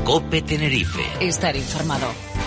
COPE Tenerife. Estar informado.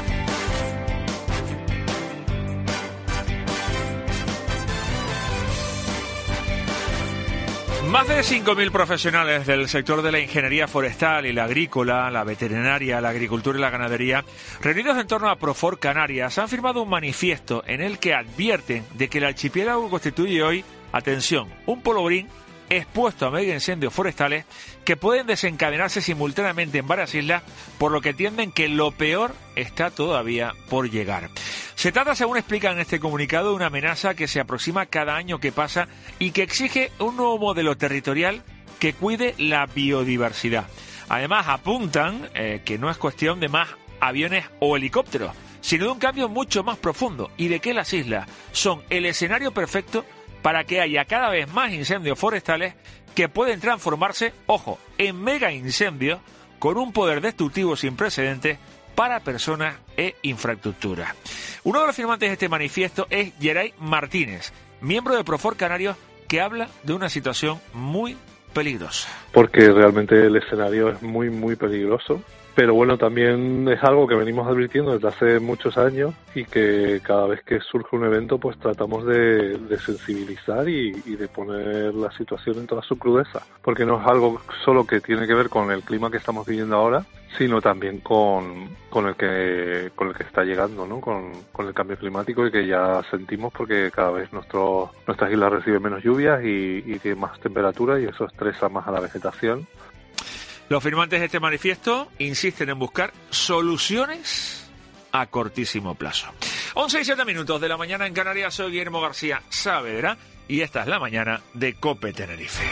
Más de 5.000 profesionales del sector de la ingeniería forestal y la agrícola, la veterinaria, la agricultura y la ganadería, reunidos en torno a Profor Canarias, han firmado un manifiesto en el que advierten de que el archipiélago constituye hoy, atención, un polvorín expuesto a mega incendios forestales que pueden desencadenarse simultáneamente en varias islas, por lo que entienden que lo peor está todavía por llegar. Se trata, según explican en este comunicado, de una amenaza que se aproxima cada año que pasa y que exige un nuevo modelo territorial que cuide la biodiversidad. Además, apuntan que no es cuestión de más aviones o helicópteros, sino de un cambio mucho más profundo y de que las islas son el escenario perfecto para que haya cada vez más incendios forestales que pueden transformarse, ojo, en mega incendios con un poder destructivo sin precedentes para personas e infraestructuras. Uno de los firmantes de este manifiesto es Geray Martínez, miembro de Profor Canarios, que habla de una situación muy peligrosa. Porque realmente el escenario es muy, muy peligroso. Pero bueno, también es algo que venimos advirtiendo desde hace muchos años y que cada vez que surge un evento pues tratamos de sensibilizar y de poner la situación en toda su crudeza. Porque no es algo solo que tiene que ver con el clima que estamos viviendo ahora, sino también con el que está llegando, ¿no? Con el cambio climático y que ya sentimos porque cada vez nuestras islas reciben menos lluvias y tienen más temperatura y eso estresa más a la vegetación. Los firmantes de este manifiesto insisten en buscar soluciones a cortísimo plazo. 11:07 de la mañana en Canarias. Soy Guillermo García Saavedra y esta es la mañana de COPE Tenerife.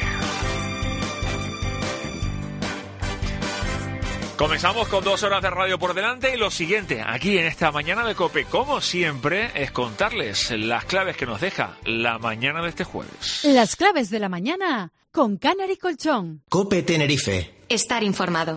Comenzamos con 2 horas de radio por delante y lo siguiente aquí en esta mañana de COPE, como siempre, es contarles las claves que nos deja la mañana de este jueves. Las claves de la mañana con Canary Colchón. COPE Tenerife. Estar informado.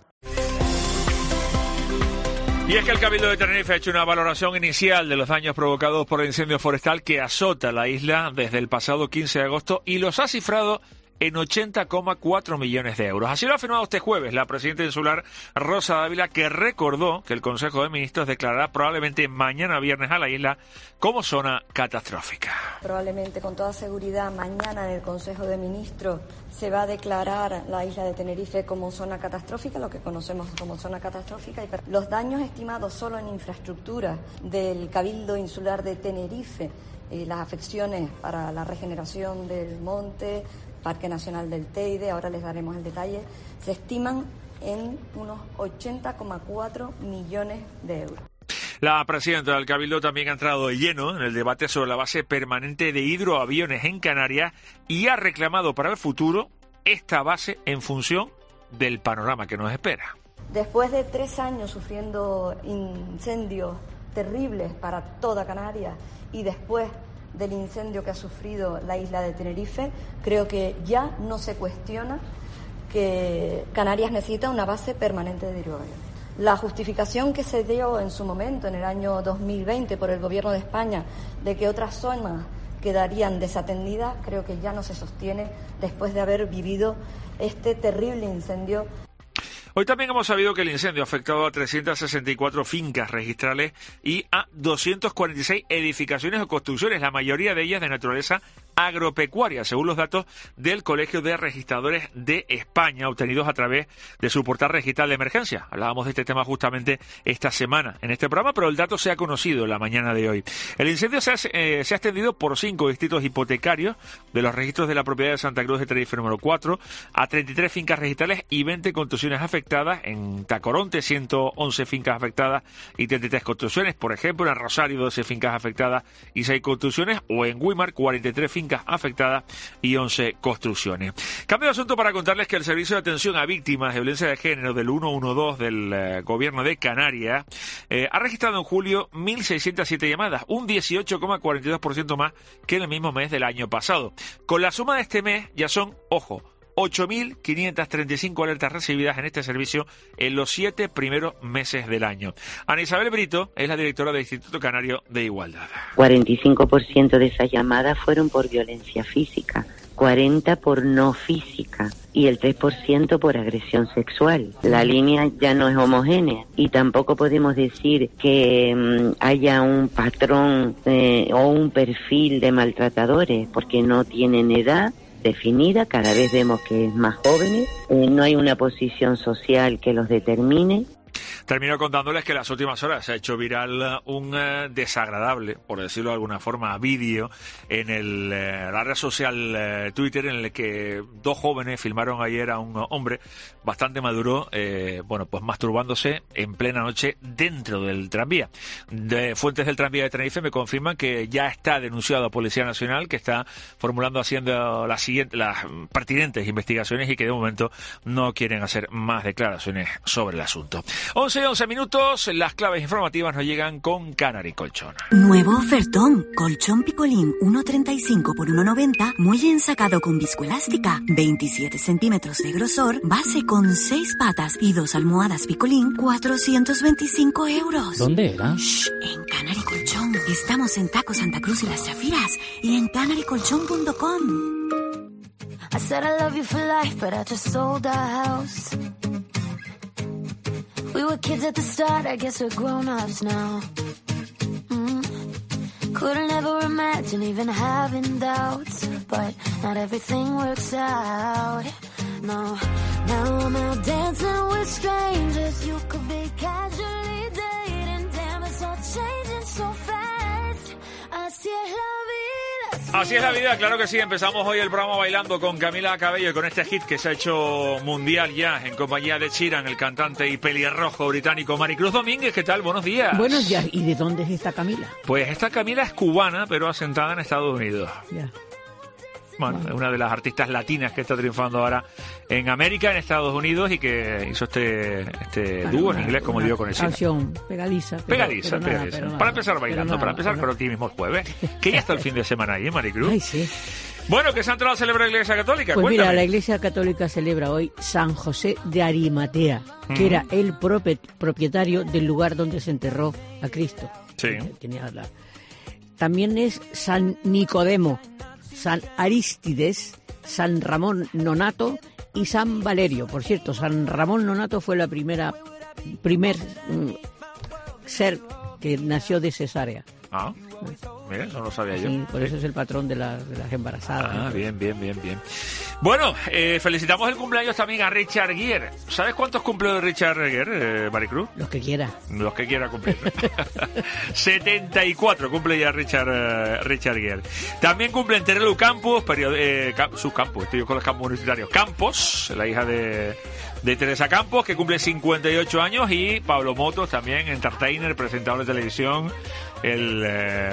Y es que el Cabildo de Tenerife ha hecho una valoración inicial de los daños provocados por el incendio forestal que azota la isla desde el pasado 15 de agosto y los ha cifrado en 80,4 millones de euros. Así lo ha afirmado este jueves la presidenta insular Rosa Dávila, que recordó que el Consejo de Ministros declarará probablemente mañana viernes a la isla como zona catastrófica. Probablemente, con toda seguridad, mañana en el Consejo de Ministros se va a declarar la isla de Tenerife como zona catastrófica, lo que conocemos como zona catastrófica. Y los daños estimados solo en infraestructura del Cabildo Insular de Tenerife, las afecciones para la regeneración del monte, Parque Nacional del Teide, ahora les daremos el detalle, se estiman en unos 80,4 millones de euros. La presidenta del Cabildo también ha entrado de lleno en el debate sobre la base permanente de hidroaviones en Canarias y ha reclamado para el futuro esta base en función del panorama que nos espera. Después de 3 años sufriendo incendios terribles para toda Canarias y después del incendio que ha sufrido la isla de Tenerife, creo que ya no se cuestiona que Canarias necesita una base permanente de hidroaviones. La justificación que se dio en su momento, en el año 2020, por el Gobierno de España, de que otras zonas quedarían desatendidas, creo que ya no se sostiene después de haber vivido este terrible incendio. Hoy también hemos sabido que el incendio ha afectado a 364 fincas registrales y a 246 edificaciones o construcciones, la mayoría de ellas de naturaleza agropecuaria, según los datos del Colegio de Registradores de España, obtenidos a través de su portal registral de emergencia. Hablábamos de este tema justamente esta semana en este programa, pero el dato se ha conocido la mañana de hoy. El incendio se ha extendido por 5 distritos hipotecarios de los registros de la propiedad de Santa Cruz de Tenerife número 4, a 33 fincas registrales y 20 construcciones afectadas. En Tacoronte, 111 fincas afectadas y 33 construcciones. Por ejemplo, en Rosario, 12 fincas afectadas y 6 construcciones. O en Güímar, 43 fincas afectadas y 11 construcciones. Cambio de asunto para contarles que el Servicio de Atención a Víctimas de Violencia de Género del 112 del Gobierno de Canarias ha registrado en julio 1.607 llamadas, un 18,42% más que en el mismo mes del año pasado. Con la suma de este mes ya son, ojo, 8.535 alertas recibidas en este servicio en los 7 primeros meses del año. Ana Isabel Brito es la directora del Instituto Canario de Igualdad. 45% de esas llamadas fueron por violencia física, 40% por no física y el 3% por agresión sexual. La línea ya no es homogénea y tampoco podemos decir que haya un patrón o un perfil de maltratadores, porque no tienen edad definida, cada vez vemos que es más jóvenes, no hay una posición social que los determine. Termino contándoles que en las últimas horas se ha hecho viral un desagradable, por decirlo de alguna forma, vídeo en la red social Twitter, en el que dos jóvenes filmaron ayer a un hombre bastante maduro, pues masturbándose en plena noche dentro del tranvía. Fuentes del tranvía de Tenerife me confirman que ya está denunciado a Policía Nacional, que está haciendo las pertinentes investigaciones y que de momento no quieren hacer más declaraciones sobre el asunto. 11 minutos, las claves informativas nos llegan con Canary Colchón. Nuevo ofertón, colchón Picolín 1,35 por 1,90, muelle ensacado con viscoelástica, 27 centímetros de grosor, base con 6 patas y 2 almohadas Picolín, 425 euros. ¿Dónde era? Shh, en Canary Colchón. Estamos en Taco Santa Cruz y Las Chafiras y en canarycolchón.com. I said I love you for life, but I just sold our house. We were kids at the start, I guess we're grown-ups now. Couldn't ever imagine even having doubts, but not everything works out. No, now I'm out dancing with strangers. You could be casually dating, damn, it's all changing so fast. Así es la vida. Así es la vida, claro que sí. Empezamos hoy el programa bailando con Camila Cabello y con este hit que se ha hecho mundial ya en compañía de Sheeran, el cantante y pelirrojo británico. Maricruz Domínguez, ¿qué tal? Buenos días. Buenos días. ¿Y de dónde es esta Camila? Pues esta Camila es cubana, pero asentada en Estados Unidos. Ya. Bueno, es una de las artistas latinas que está triunfando ahora en América, en Estados Unidos, y que hizo este dúo en inglés, como digo, con el cine. Canción pegadiza. Pegadiza. Para empezar bailando, para empezar con optimismo el jueves. Que ya está el fin de semana ahí, Maricruz. Ay, sí. Bueno, ¿qué santo la celebra la Iglesia Católica? Pues Cuéntame. mira, la Iglesia Católica celebra hoy San José de Arimatea, que era el propietario del lugar donde se enterró a Cristo. Sí. También es San Nicodemo, San Arístides, San Ramón Nonato y San Valerio. Por cierto, San Ramón Nonato fue la primer ser que nació de cesárea. Ah, mira, eso no lo sabía yo. Sí, por eso es el patrón de las embarazadas. Ah, bien. Bueno, felicitamos el cumpleaños también a Richard Gere. ¿Sabes cuántos cumple Richard Gere, Maricruz? Los que quiera. Los que quiera cumplir. 74 cumple ya Richard Gere. También cumple Terelu Campos, sus Campos, estoy yo con los campos universitarios. Campos, la hija de Teresa Campos, que cumple 58 años, y Pablo Motos, también entertainer, presentador de televisión, el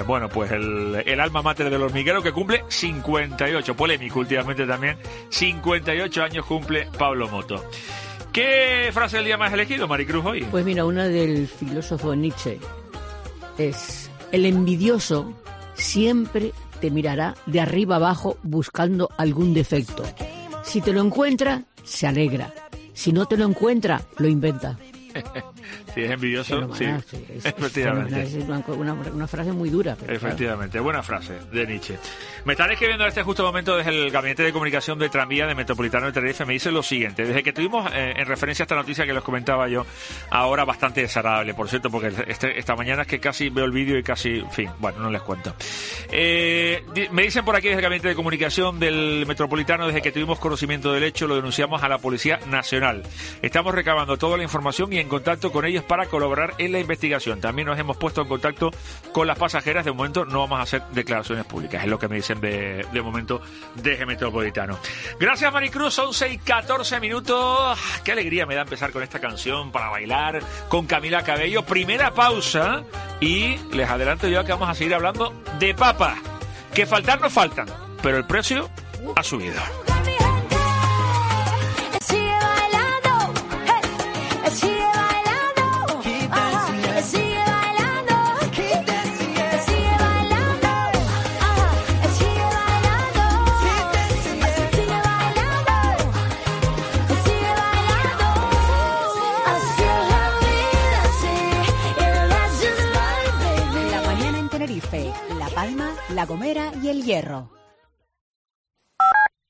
alma mater del hormiguero, que cumple 58, polémico últimamente también, 58 años cumple Pablo Motos. ¿Qué frase del día más elegido, Maricruz, hoy? Pues mira, una del filósofo Nietzsche es: el envidioso siempre te mirará de arriba abajo buscando algún defecto. Si te lo encuentra, se alegra. Si no te lo encuentra, lo inventa. Si es envidioso, sí. Efectivamente. Es una frase muy dura. Pero efectivamente, claro. Buena frase de Nietzsche. Me están escribiendo en este justo momento desde el Gabinete de Comunicación de Tranvía de Metropolitano de Tenerife. Me dice lo siguiente: desde que tuvimos en referencia a esta noticia que les comentaba yo, ahora bastante desagradable, por cierto, porque esta mañana es que casi veo el vídeo y casi, en fin, bueno, no les cuento. Me dicen por aquí desde el Gabinete de Comunicación del Metropolitano: desde que tuvimos conocimiento del hecho, lo denunciamos a la Policía Nacional. Estamos recabando toda la información y en contacto con ellos para colaborar en la investigación. También nos hemos puesto en contacto con las pasajeras. De momento no vamos a hacer declaraciones públicas, es lo que me dicen de momento desde Metropolitano. Gracias, Maricruz. Son 6:14 minutos. Qué alegría me da empezar con esta canción para bailar con Camila Cabello. Primera pausa y les adelanto yo que vamos a seguir hablando de papas, que faltar no faltan, pero el precio ha subido. La Palma, La Gomera y El Hierro.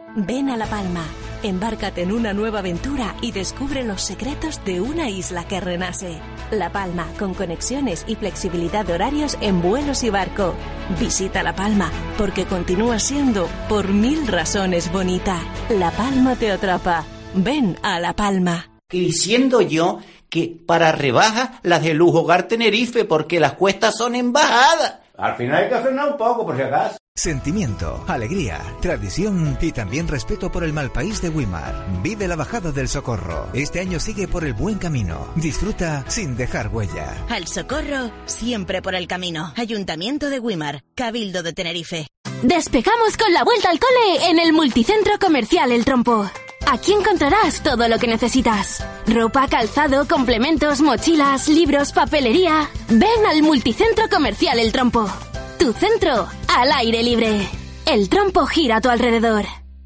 Ven a La Palma, embárcate en una nueva aventura y descubre los secretos de una isla que renace. La Palma, con conexiones y flexibilidad de horarios en vuelos y barco. Visita La Palma, porque continúa siendo, por 1000 razones, bonita. La Palma te atrapa. Ven a La Palma. Diciendo yo que para rebajas las de Lujo Hogar Tenerife, porque las cuestas son en bajada. Al final hay que frenar un poco, por si acaso. Sentimiento, alegría, tradición y también respeto por el mal país de Güímar. Vive la bajada del Socorro. Este año sigue por el buen camino. Disfruta sin dejar huella. Al Socorro, siempre por el camino. Ayuntamiento de Güímar, Cabildo de Tenerife. Despegamos con la vuelta al cole en el Multicentro Comercial El Trompo. Aquí encontrarás todo lo que necesitas. Ropa, calzado, complementos, mochilas, libros, papelería. Ven al Multicentro Comercial El Trompo. Tu centro al aire libre. El Trompo gira a tu alrededor.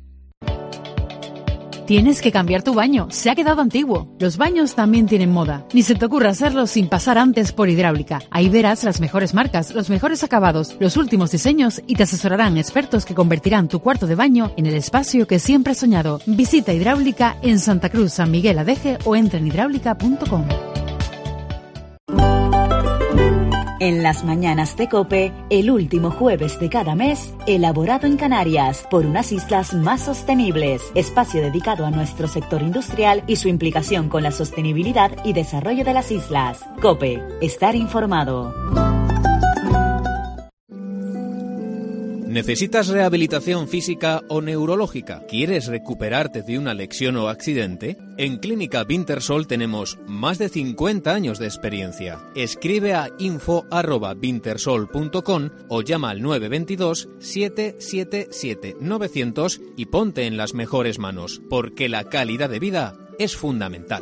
Tienes que cambiar tu baño, se ha quedado antiguo. Los baños también tienen moda. Ni se te ocurra hacerlo sin pasar antes por Hidráulica. Ahí verás las mejores marcas, los mejores acabados, los últimos diseños y te asesorarán expertos que convertirán tu cuarto de baño en el espacio que siempre has soñado. Visita Hidráulica en Santa Cruz, San Miguel Adeje o entra en hidráulica.com. En las mañanas de COPE, el último jueves de cada mes, elaborado en Canarias por unas islas más sostenibles, espacio dedicado a nuestro sector industrial y su implicación con la sostenibilidad y desarrollo de las islas. COPE, estar informado. ¿Necesitas rehabilitación física o neurológica? ¿Quieres recuperarte de una lesión o accidente? En Clínica Wintersol tenemos más de 50 años de experiencia. Escribe a info@wintersol.com o llama al 922 777 900 y ponte en las mejores manos, porque la calidad de vida es fundamental.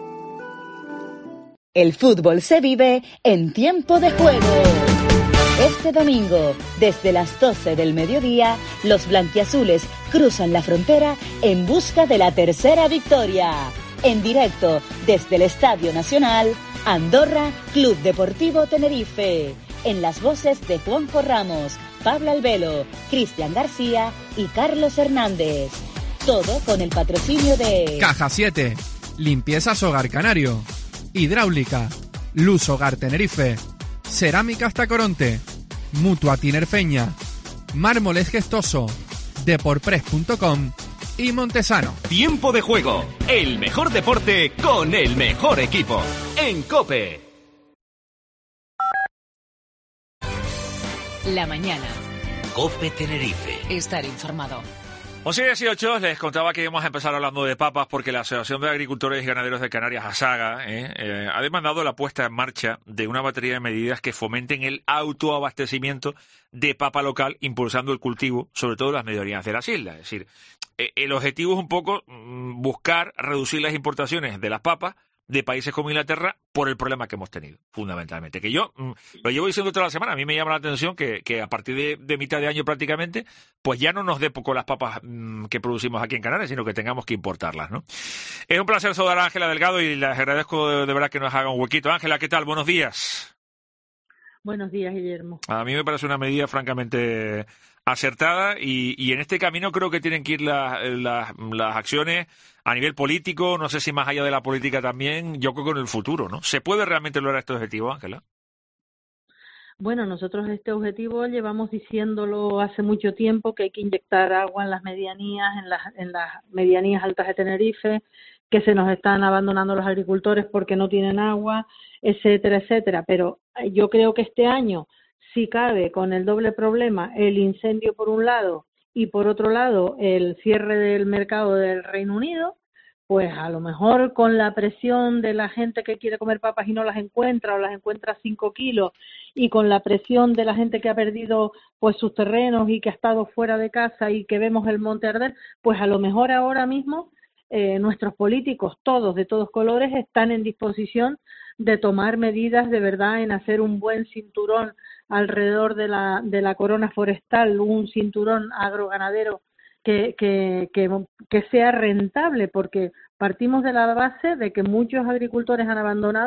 El fútbol se vive en tiempo de juego. Este domingo, desde las 12 del mediodía, los blanquiazules cruzan la frontera en busca de la tercera victoria. En directo, desde el Estadio Nacional, Andorra, Club Deportivo Tenerife. En las voces de Juanjo Ramos, Pablo Albelo, Cristian García y Carlos Hernández. Todo con el patrocinio de Caja 7, Limpiezas Hogar Canario, Hidráulica, Luz Hogar Tenerife, Cerámicas Tacoronte, Mutua Tinerfeña, Mármoles Gestoso, Deporpress.com y Montesano. Tiempo de juego, el mejor deporte con el mejor equipo. En COPE. La mañana. COPE Tenerife. Estar informado. 11:18, les contaba que íbamos a empezar hablando de papas porque la Asociación de Agricultores y Ganaderos de Canarias, ASAGA, ha demandado la puesta en marcha de una batería de medidas que fomenten el autoabastecimiento de papa local, impulsando el cultivo, sobre todo en las medianías de las islas. Es decir, el objetivo es un poco buscar reducir las importaciones de las papas de países como Inglaterra por el problema que hemos tenido, fundamentalmente. Que yo lo llevo diciendo toda la semana, a mí me llama la atención que a partir de mitad de año prácticamente, pues ya no nos dé poco las papas que producimos aquí en Canarias, sino que tengamos que importarlas, ¿no? Es un placer saludar a Ángela Delgado y les agradezco de verdad que nos haga un huequito. Ángela, ¿qué tal? Buenos días. Buenos días, Guillermo. A mí me parece una medida francamente acertada y en este camino creo que tienen que ir las acciones a nivel político, no sé si más allá de la política también, yo creo que en el futuro, ¿no? ¿Se puede realmente lograr este objetivo, Ángela? Bueno, nosotros este objetivo llevamos diciéndolo hace mucho tiempo, que hay que inyectar agua en las medianías, en las medianías altas de Tenerife, que se nos están abandonando los agricultores porque no tienen agua, etcétera, etcétera. Pero yo creo que este año, si cabe, con el doble problema, el incendio por un lado y por otro lado el cierre del mercado del Reino Unido, pues a lo mejor con la presión de la gente que quiere comer papas y no las encuentra, o las encuentra 5 kilos, y con la presión de la gente que ha perdido pues sus terrenos y que ha estado fuera de casa y que vemos el monte arder, pues a lo mejor ahora mismo nuestros políticos, todos de todos colores, están en disposición de tomar medidas de verdad en hacer un buen cinturón alrededor de la corona forestal, un cinturón agroganadero que sea rentable, porque partimos de la base de que muchos agricultores han abandonado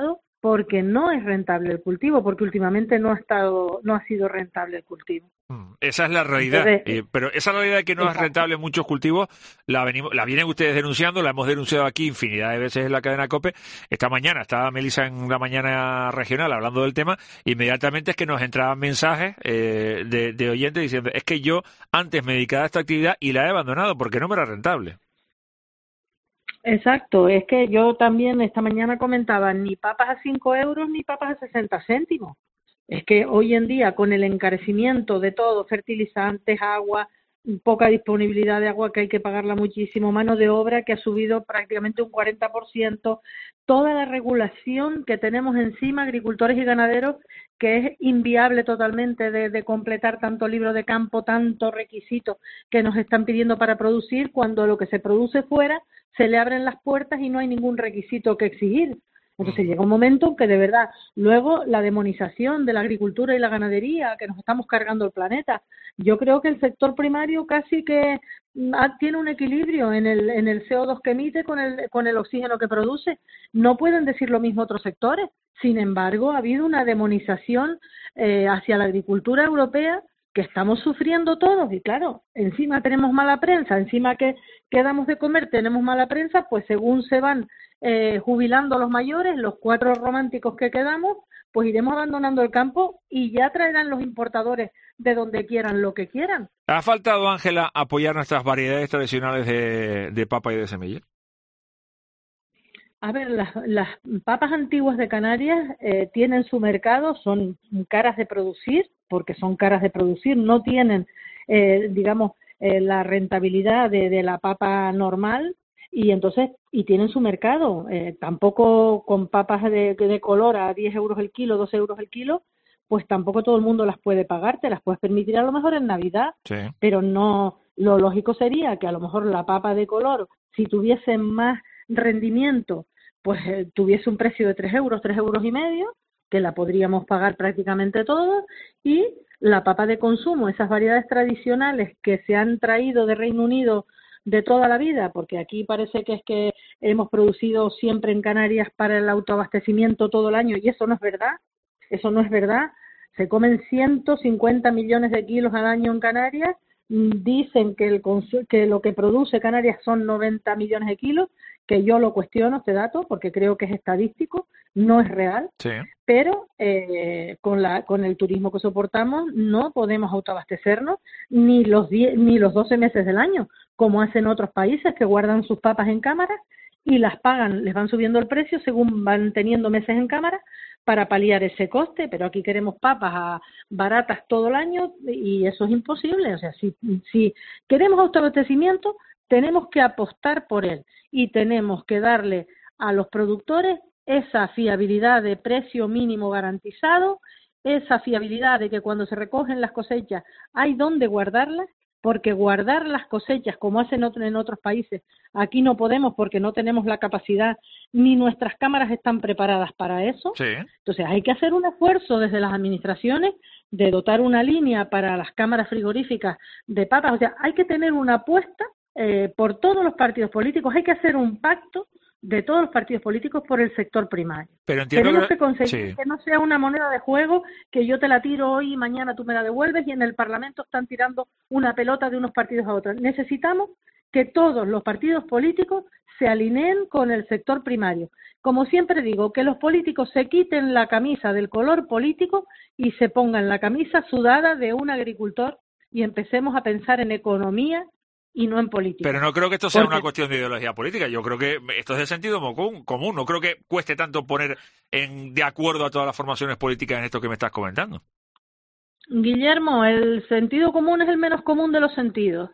porque no es rentable el cultivo, porque últimamente no ha sido rentable el cultivo. Esa es la realidad. Entonces, Pero esa realidad de que no es rentable en muchos cultivos la vienen ustedes denunciando, la hemos denunciado aquí infinidad de veces en la cadena COPE. Esta mañana estaba Melissa en la mañana regional hablando del tema, inmediatamente es que nos entraban mensajes de oyentes diciendo, es que yo antes me dedicaba a esta actividad y la he abandonado porque no me era rentable. Exacto, es que yo también esta mañana comentaba, ni papas a 5 euros ni papas a 60 céntimos. Es que hoy en día, con el encarecimiento de todo, fertilizantes, agua, poca disponibilidad de agua, que hay que pagarla muchísimo, mano de obra que ha subido prácticamente un 40%, toda la regulación que tenemos encima, agricultores y ganaderos, que es inviable totalmente de completar tanto libro de campo, tanto requisito que nos están pidiendo para producir, cuando lo que se produce fuera se le abren las puertas y no hay ningún requisito que exigir. Entonces llega un momento en que de verdad, luego la demonización de la agricultura y la ganadería, que nos estamos cargando el planeta. Yo creo que el sector primario casi que tiene un equilibrio en el CO2 que emite con el oxígeno que produce. No pueden decir lo mismo otros sectores. Sin embargo, ha habido una demonización hacia la agricultura europea que estamos sufriendo todos, y claro, encima tenemos mala prensa, encima que damos de comer tenemos mala prensa, pues según se van jubilando los mayores, los 4 románticos que quedamos, pues iremos abandonando el campo y ya traerán los importadores de donde quieran lo que quieran. ¿Ha faltado, Ángela, apoyar nuestras variedades tradicionales de papa y de semilla? A ver, las papas antiguas de Canarias tienen su mercado, son caras de producir, porque son caras de producir, no tienen, la rentabilidad de la papa normal, y tienen su mercado. Tampoco con papas de color a 10 euros el kilo, 12 euros el kilo, pues tampoco todo el mundo las puede pagar, te las puedes permitir a lo mejor en Navidad, sí. Pero no, lo lógico sería que a lo mejor la papa de color, si tuviese más rendimiento, pues tuviese un precio de 3 euros y medio, que la podríamos pagar prácticamente todos, y la papa de consumo, esas variedades tradicionales que se han traído de Reino Unido de toda la vida, porque aquí parece que es que hemos producido siempre en Canarias para el autoabastecimiento todo el año, y eso no es verdad, se comen 150 millones de kilos al año en Canarias, dicen que lo que produce Canarias son 90 millones de kilos, que yo lo cuestiono este dato porque creo que es estadístico, no es real, sí. Pero con el turismo que soportamos no podemos autoabastecernos ni los 12 meses del año, como hacen otros países que guardan sus papas en cámaras y las pagan, les van subiendo el precio según van teniendo meses en cámara para paliar ese coste, pero aquí queremos papas baratas todo el año y eso es imposible. O sea, si queremos autoabastecimiento, tenemos que apostar por él y tenemos que darle a los productores esa fiabilidad de precio mínimo garantizado, esa fiabilidad de que cuando se recogen las cosechas hay dónde guardarlas, porque guardar las cosechas como hacen en otros países, aquí no podemos porque no tenemos la capacidad, ni nuestras cámaras están preparadas para eso. Sí. Entonces hay que hacer un esfuerzo desde las administraciones de dotar una línea para las cámaras frigoríficas de papas. O sea, hay que tener una apuesta por todos los partidos políticos, hay que hacer un pacto de todos los partidos políticos por el sector primario. Pero entiendo tenemos que conseguir que no sea una moneda de juego, que yo te la tiro hoy y mañana tú me la devuelves, y en el Parlamento están tirando una pelota de unos partidos a otros. Necesitamos que todos los partidos políticos se alineen con el sector primario. Como siempre digo, que los políticos se quiten la camisa del color político y se pongan la camisa sudada de un agricultor y empecemos a pensar en economía y no en política. Pero no creo que esto sea una cuestión de ideología política. Yo creo que esto es de sentido común. No creo que cueste tanto poner de acuerdo a todas las formaciones políticas en esto que me estás comentando. Guillermo, el sentido común es el menos común de los sentidos.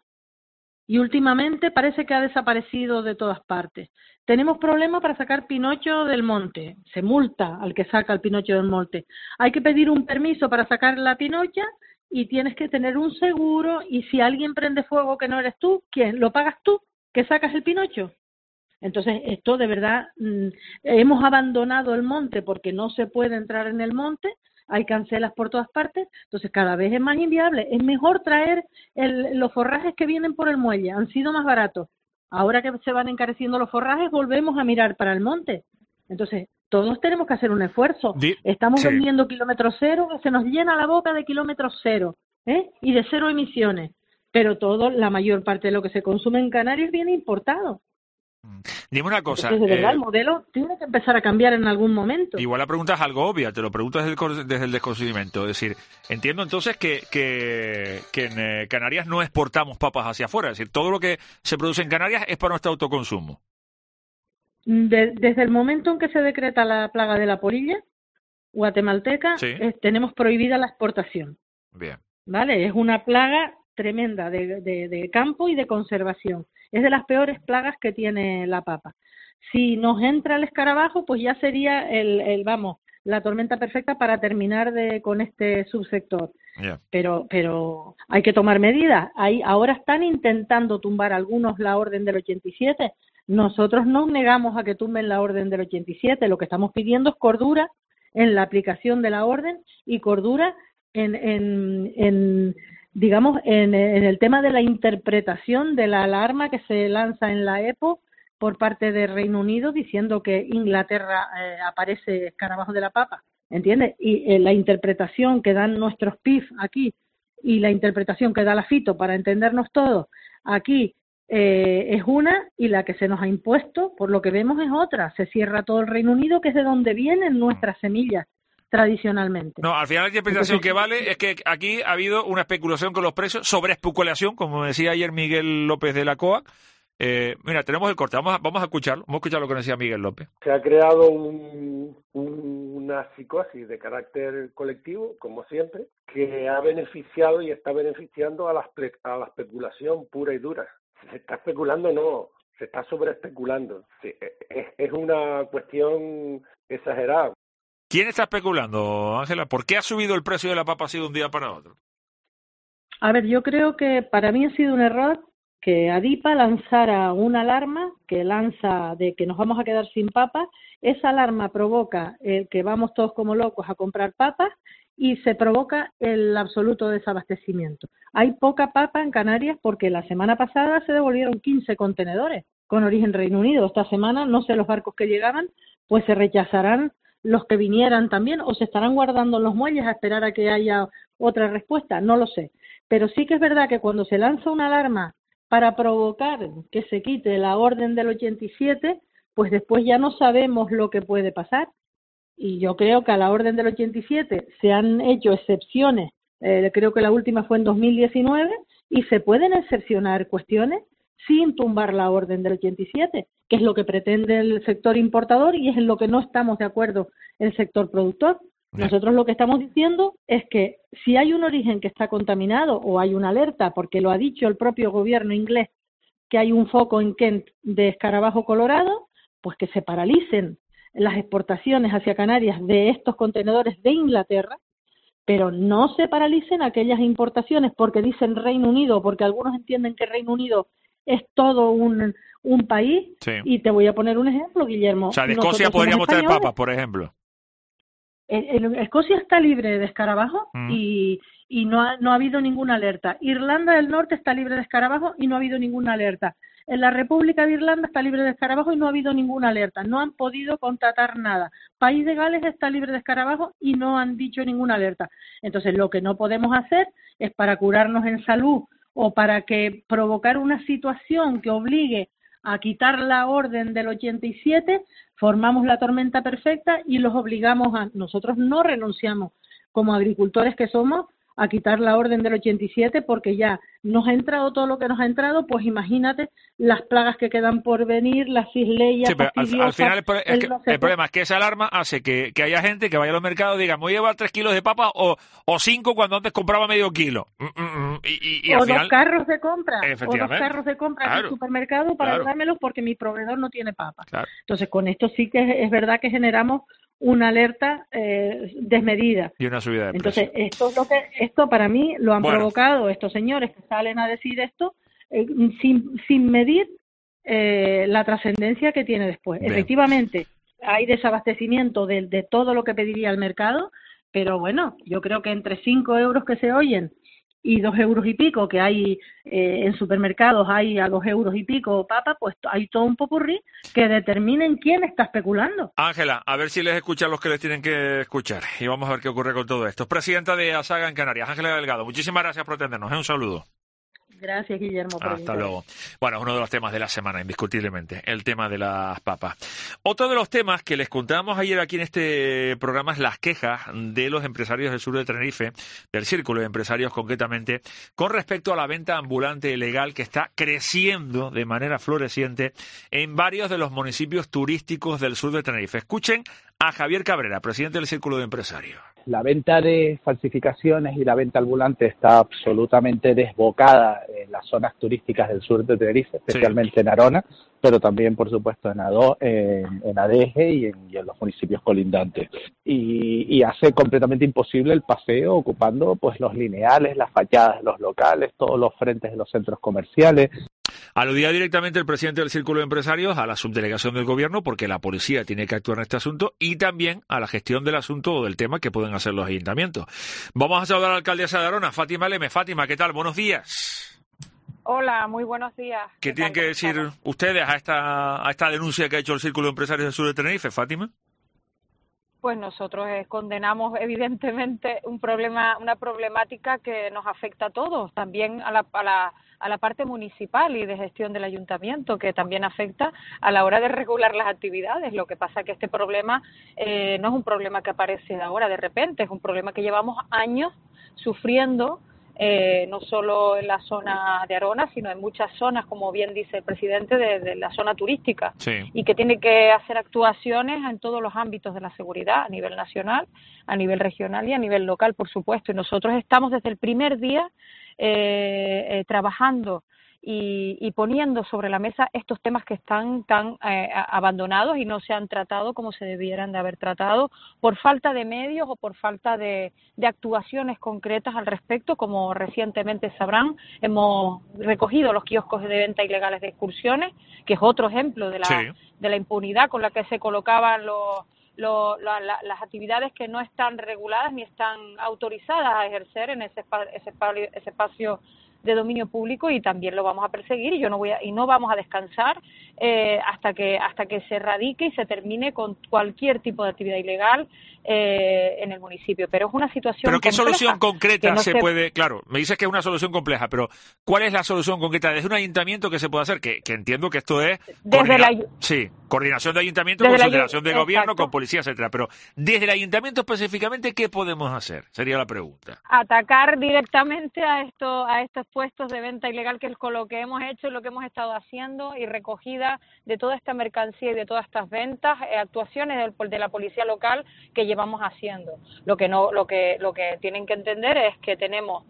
Y últimamente parece que ha desaparecido de todas partes. Tenemos problemas para sacar pinocho del monte. Se multa al que saca el pinocho del monte. Hay que pedir un permiso para sacar la pinocha y tienes que tener un seguro, y si alguien prende fuego que no eres tú, ¿quién? ¿Lo pagas tú, que sacas el pinocho? Entonces, esto de verdad, hemos abandonado el monte porque no se puede entrar en el monte, hay cancelas por todas partes, entonces cada vez es más inviable. Es mejor traer los forrajes que vienen por el muelle, han sido más baratos. Ahora que se van encareciendo los forrajes, volvemos a mirar para el monte. Entonces, todos tenemos que hacer un esfuerzo. Estamos vendiendo kilómetro cero, se nos llena la boca de kilómetro cero, y de cero emisiones, pero la mayor parte de lo que se consume en Canarias viene importado. Dime una cosa. Entonces, de verdad, el modelo tiene que empezar a cambiar en algún momento. Igual la pregunta es algo obvia, te lo pregunto desde el desconocimiento. Es decir, entiendo entonces que en Canarias no exportamos papas hacia afuera. Es decir, todo lo que se produce en Canarias es para nuestro autoconsumo. Desde el momento en que se decreta la plaga de la polilla guatemalteca, tenemos prohibida la exportación. Bien. ¿Vale? Es una plaga tremenda de campo y de conservación. Es de las peores plagas que tiene la papa. Si nos entra el escarabajo, pues ya sería la tormenta perfecta para terminar con este subsector. Yeah. Pero hay que tomar medidas. Ahora están intentando tumbar algunos la orden del 87. Nosotros no negamos a que tumben la orden del 87. Lo que estamos pidiendo es cordura en la aplicación de la orden y cordura en el tema de la interpretación de la alarma que se lanza en la EPO por parte de Reino Unido diciendo que Inglaterra aparece escarabajo de la papa, ¿entiendes? Y la interpretación que dan nuestros PIF aquí y la interpretación que da la FITO, para entendernos todos, aquí es una, y la que se nos ha impuesto, por lo que vemos, es otra. Se cierra todo el Reino Unido, que es de donde vienen nuestras semillas tradicionalmente. No, al final la interpretación que vale es que aquí ha habido una especulación con los precios, sobre especulación, como decía ayer Miguel López de la COA. Mira, tenemos el corte, vamos a escucharlo, lo que decía Miguel López. Se ha creado una psicosis de carácter colectivo, como siempre, que ha beneficiado y está beneficiando a la especulación pura y dura. Se está especulando, no, se está sobreespeculando. Sí, es una cuestión exagerada. ¿Quién está especulando, Ángela? ¿Por qué ha subido el precio de la papa así de un día para otro? A ver, yo creo que para mí ha sido un error que Adipa lanzara una alarma que lanza de que nos vamos a quedar sin papas. Esa alarma provoca el que vamos todos como locos a comprar papas y se provoca el absoluto desabastecimiento. Hay poca papa en Canarias porque la semana pasada se devolvieron 15 contenedores con origen Reino Unido. Esta semana, no sé los barcos que llegaban, pues se rechazarán los que vinieran también, o se estarán guardando en los muelles a esperar a que haya otra respuesta, no lo sé. Pero sí que es verdad que cuando se lanza una alarma para provocar que se quite la orden del 87, pues después ya no sabemos lo que puede pasar. Y yo creo que a la orden del 87 se han hecho excepciones, creo que la última fue en 2019, y se pueden excepcionar cuestiones sin tumbar la orden del 87, que es lo que pretende el sector importador y es en lo que no estamos de acuerdo el sector productor. Nosotros lo que estamos diciendo es que si hay un origen que está contaminado o hay una alerta, porque lo ha dicho el propio gobierno inglés, que hay un foco en Kent de escarabajo colorado, pues que se paralicen las exportaciones hacia Canarias de estos contenedores de Inglaterra, pero no se paralicen aquellas importaciones porque dicen Reino Unido, porque algunos entienden que Reino Unido es todo un país. Sí. Y te voy a poner un ejemplo, Guillermo. O sea, de Escocia podríamos traer papas, por ejemplo. Escocia está libre de escarabajo y no ha habido ninguna alerta. Irlanda del Norte está libre de escarabajo y no ha habido ninguna alerta. En la República de Irlanda está libre de escarabajo y no ha habido ninguna alerta. No han podido contratar nada. País de Gales está libre de escarabajo y no han dicho ninguna alerta. Entonces, lo que no podemos hacer es, para curarnos en salud o para que provocar una situación que obligue a quitar la orden del 87, formamos la tormenta perfecta y los obligamos a... Nosotros no renunciamos, como agricultores que somos, a quitar la orden del 87 porque ya nos ha entrado todo lo que nos ha entrado, pues imagínate las plagas que quedan por venir, las cisleyas. Sí, pero al final el problema es que esa alarma hace que haya gente que vaya a los mercados y diga, me voy a llevar 3 kilos de papas o 5 cuando antes compraba medio kilo. Y o al final, 2 carros de compra, claro, en el supermercado para claro, dármelos porque mi proveedor no tiene papas. Claro. Entonces, con esto sí que es verdad que generamos una alerta desmedida. Y una subida de precio. Entonces, esto para mí lo han provocado estos señores que salen a decir esto sin medir la trascendencia que tiene después. Bien. Efectivamente, hay desabastecimiento de todo lo que pediría el mercado, pero bueno, yo creo que entre 5 euros que se oyen y 2 euros y pico que hay en supermercados, hay a 2 euros y pico papa, pues hay todo un popurrí que determinen quién está especulando. Ángela, a ver si les escuchan los que les tienen que escuchar y vamos a ver qué ocurre con todo esto. Presidenta de ASAGA en Canarias, Ángela Delgado, muchísimas gracias por atendernos, un saludo. Gracias, Guillermo. Hasta luego. Bueno, uno de los temas de la semana, indiscutiblemente, el tema de las papas. Otro de los temas que les contábamos ayer aquí en este programa es las quejas de los empresarios del sur de Tenerife, del Círculo de Empresarios concretamente, con respecto a la venta ambulante ilegal que está creciendo de manera floreciente en varios de los municipios turísticos del sur de Tenerife. Escuchen a Javier Cabrera, presidente del Círculo de Empresarios. La venta de falsificaciones y la venta ambulante está absolutamente desbocada en las zonas turísticas del sur de Tenerife, especialmente en Arona, pero también, por supuesto, en Adeje y en los municipios colindantes. Y hace completamente imposible el paseo ocupando pues los lineales, las fachadas de los locales, todos los frentes de los centros comerciales. Aludía directamente el presidente del Círculo de Empresarios a la subdelegación del gobierno porque la policía tiene que actuar en este asunto y también a la gestión del asunto o del tema que pueden hacer los ayuntamientos. Vamos a saludar a la alcaldesa de Arona, Fátima Leme. Fátima, ¿qué tal? Buenos días. Hola, muy buenos días. ¿Qué tienen que decir ustedes a esta denuncia que ha hecho el Círculo de Empresarios del sur de Tenerife, Fátima? Pues nosotros condenamos evidentemente una problemática que nos afecta a todos, también a la parte municipal y de gestión del ayuntamiento, que también afecta a la hora de regular las actividades. Lo que pasa es que este problema no es un problema que aparece de ahora de repente, es un problema que llevamos años sufriendo, no solo en la zona de Arona, sino en muchas zonas, como bien dice el presidente, de la zona turística, y que tiene que hacer actuaciones en todos los ámbitos de la seguridad, a nivel nacional, a nivel regional y a nivel local, por supuesto. Y nosotros estamos desde el primer día trabajando y poniendo sobre la mesa estos temas que están tan abandonados y no se han tratado como se debieran de haber tratado por falta de medios o por falta de actuaciones concretas al respecto. Como recientemente sabrán, hemos recogido los kioscos de venta ilegales de excursiones, que es otro ejemplo de la impunidad con la que se colocaban las actividades que no están reguladas ni están autorizadas a ejercer en ese espacio de dominio público, y también lo vamos a perseguir y no vamos a descansar hasta que se erradique y se termine con cualquier tipo de actividad ilegal en el municipio. Pero es una situación ¿Pero qué compleja, solución concreta no se puede...? Claro, me dices que es una solución compleja, pero ¿cuál es la solución concreta desde un ayuntamiento que se puede hacer? Que entiendo que esto es coordinación de ayuntamiento, consideración de gobierno, con policía, etcétera. Pero desde el ayuntamiento específicamente, ¿qué podemos hacer? Sería la pregunta. Atacar directamente a estos puestos de venta ilegal, que es lo que hemos hecho y lo que hemos estado haciendo, y recogida de toda esta mercancía y de todas estas ventas, actuaciones de la policía local que llevamos haciendo. Lo que tienen que entender es que tenemos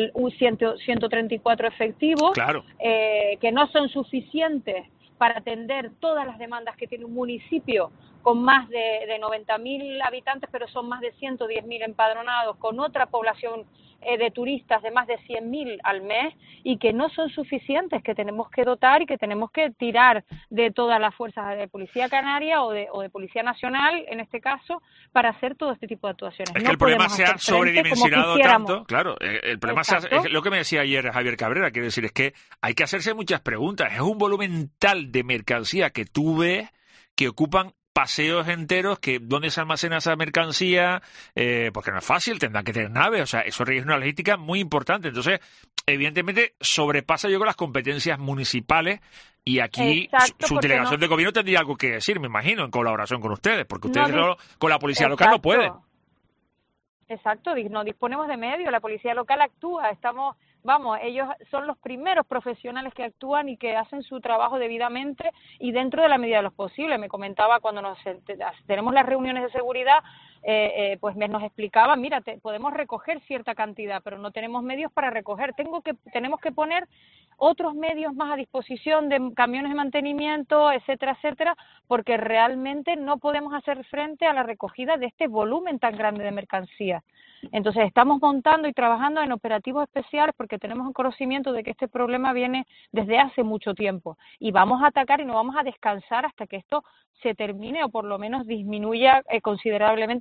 134 efectivos, que no son suficientes para atender todas las demandas que tiene un municipio con más de 90.000 habitantes, pero son más de 110.000 empadronados, con otra población de turistas de más de 100.000 al mes, y que no son suficientes, que tenemos que dotar y que tenemos que tirar de todas las fuerzas de Policía Canaria o de Policía Nacional, en este caso, para hacer todo este tipo de actuaciones. Es que el problema se ha sobredimensionado tanto, claro, el problema es lo que me decía ayer Javier Cabrera, quiero decir, es que hay que hacerse muchas preguntas. Es un volumen tal de mercancía que tú ves que ocupan paseos enteros, que dónde se almacena esa mercancía, porque no es fácil, tendrán que tener naves, o sea, eso requiere una logística muy importante. Entonces, evidentemente, sobrepasa yo con las competencias municipales, y aquí su delegación de gobierno tendría algo que decir, me imagino, en colaboración con ustedes, porque ustedes con la policía local no pueden. Exacto, no disponemos de medios, la policía local actúa, ellos son los primeros profesionales que actúan y que hacen su trabajo debidamente y dentro de la medida de lo posible. Me comentaba cuando tenemos las reuniones de seguridad, pues nos explicaba, mira, podemos recoger cierta cantidad, pero no tenemos medios para recoger. Tenemos que poner otros medios más a disposición, de camiones de mantenimiento, etcétera, etcétera, porque realmente no podemos hacer frente a la recogida de este volumen tan grande de mercancía. Entonces estamos montando y trabajando en operativos especiales porque tenemos un conocimiento de que este problema viene desde hace mucho tiempo, y vamos a atacar y no vamos a descansar hasta que esto se termine o por lo menos disminuya considerablemente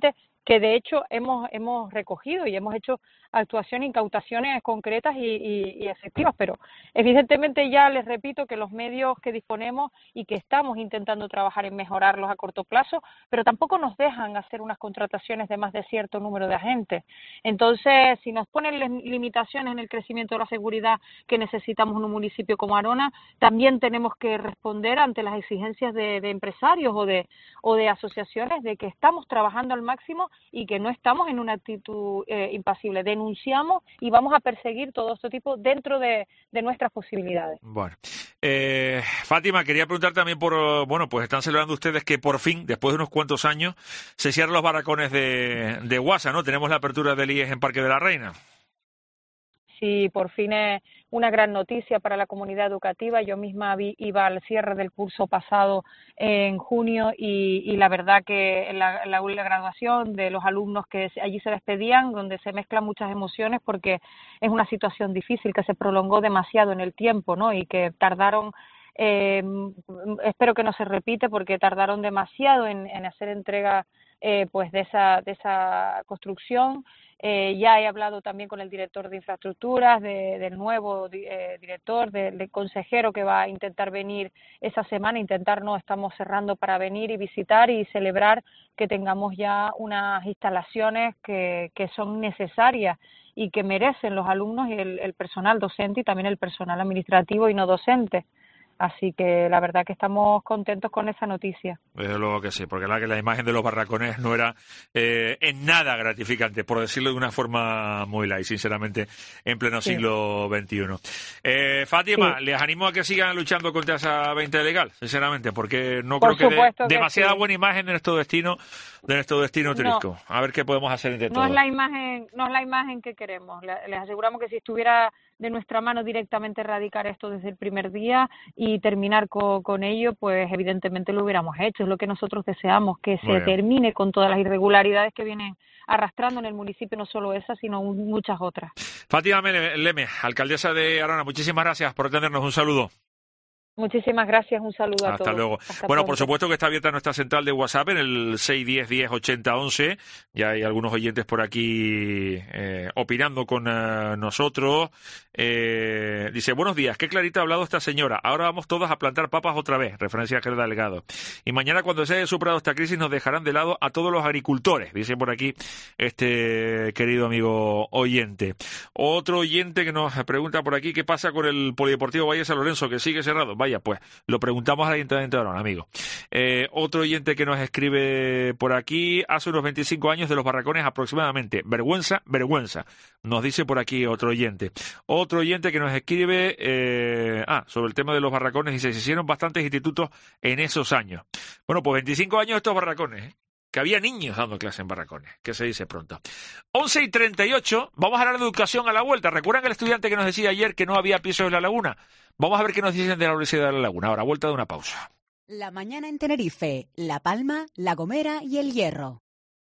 que de hecho hemos recogido y hemos hecho actuaciones, incautaciones concretas y efectivas, pero evidentemente ya les repito que los medios que disponemos y que estamos intentando trabajar en mejorarlos a corto plazo, pero tampoco nos dejan hacer unas contrataciones de más de cierto número de agentes. Entonces, si nos ponen limitaciones en el crecimiento de la seguridad que necesitamos en un municipio como Arona, también tenemos que responder ante las exigencias de empresarios o de asociaciones de que estamos trabajando al máximo y que no estamos en una actitud impasible. Denunciamos y vamos a perseguir todo este tipo dentro de nuestras posibilidades. Bueno, Fátima, quería preguntar también pues están celebrando ustedes que por fin, después de unos cuantos años, se cierran los barracones de Guasa, ¿no? Tenemos la apertura del IES en Parque de la Reina. Sí, por fin es una gran noticia para la comunidad educativa. Yo misma iba al cierre del curso pasado en junio y la verdad que la graduación de los alumnos que allí se despedían, donde se mezclan muchas emociones porque es una situación difícil que se prolongó demasiado en el tiempo, ¿no? Y que tardaron, espero que no se repite porque tardaron demasiado en hacer entrega pues de esa construcción. Ya he hablado también con el director de infraestructuras, del nuevo director, del consejero que va a intentar venir esa semana, estamos cerrando para venir y visitar y celebrar que tengamos ya unas instalaciones que son necesarias y que merecen los alumnos y el personal docente y también el personal administrativo y no docente. Así que la verdad que estamos contentos con esa noticia. Desde luego que sí, porque la imagen de los barracones no era en nada gratificante, por decirlo de una forma muy light, sinceramente, en pleno siglo XXI. Fátima, les animo a que sigan luchando contra esa venta ilegal, sinceramente, porque no creo que dé demasiada buena imagen de nuestro destino turístico. A ver qué podemos hacer entre todos. No es la imagen que queremos. Les aseguramos que si estuviera de nuestra mano directamente erradicar esto desde el primer día y terminar con ello, pues evidentemente lo hubiéramos hecho. Es lo que nosotros deseamos, que se termine con todas las irregularidades que vienen arrastrando en el municipio, no solo esa, sino muchas otras. Fátima Leme, alcaldesa de Arona, muchísimas gracias por atendernos. Un saludo. Muchísimas gracias, un saludo a todos. Hasta luego. Bueno, por supuesto que está abierta nuestra central de WhatsApp en el 610 10 80 11. Ya hay algunos oyentes por aquí opinando con nosotros. Dice, buenos días, qué clarita ha hablado esta señora. Ahora vamos todos a plantar papas otra vez, referencia a Gerda Delgado. Y mañana cuando se haya superado esta crisis nos dejarán de lado a todos los agricultores, dice por aquí este querido amigo oyente. Otro oyente que nos pregunta por aquí, ¿qué pasa con el Polideportivo Valle San Lorenzo, que sigue cerrado? Vaya, pues lo preguntamos al Ayuntamiento de Arona, amigo. Otro oyente que nos escribe por aquí, hace unos 25 años de los barracones aproximadamente. Vergüenza, nos dice por aquí otro oyente. Otro oyente que nos escribe sobre el tema de los barracones, dice, se hicieron bastantes institutos en esos años. Bueno, pues 25 años estos barracones, que había niños dando clase en barracones, que se dice pronto. 11:38, vamos a hablar de educación a la vuelta. ¿Recuerdan el estudiante que nos decía ayer que no había pisos en La Laguna? Vamos a ver qué nos dicen de la Universidad de La Laguna. Ahora, vuelta de una pausa. La mañana en Tenerife, La Palma, La Gomera y El Hierro.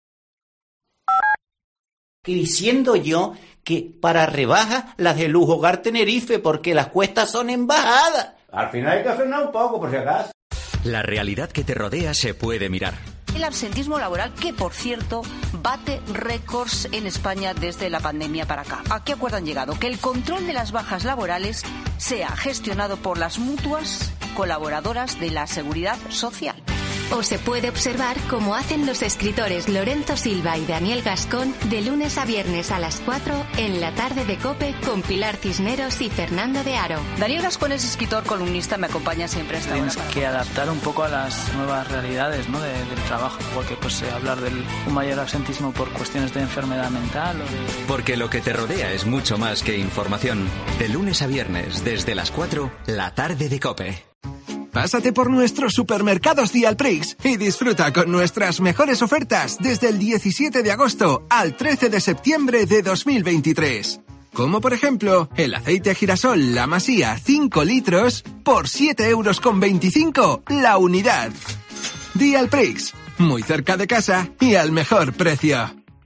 Y diciendo yo que para rebajas las de Lujo Hogar Tenerife, porque las cuestas son en bajada. Al final hay que frenar un poco, por si acaso. La realidad que te rodea se puede mirar. El absentismo laboral, que por cierto bate récords en España desde la pandemia para acá. ¿A qué acuerdo han llegado? Que el control de las bajas laborales sea gestionado por las mutuas colaboradoras de la Seguridad Social. O se puede observar como hacen los escritores Lorenzo Silva y Daniel Gascón de lunes a viernes a las 4 en la tarde de COPE con Pilar Cisneros y Fernando de Aro. Daniel Gascón es escritor, columnista, me acompaña siempre a esta hora. Tienes que adaptar un poco a las nuevas realidades, ¿no? del trabajo, porque pues hablar de un mayor absentismo por cuestiones de enfermedad mental o de... Porque lo que te rodea es mucho más que información. De lunes a viernes, desde las 4, la tarde de COPE. Pásate por nuestros supermercados Dialprix y disfruta con nuestras mejores ofertas desde el 17 de agosto al 13 de septiembre de 2023. Como por ejemplo, el aceite girasol La Masía 5 litros por 7,25 € la unidad. Dialprix, muy cerca de casa y al mejor precio.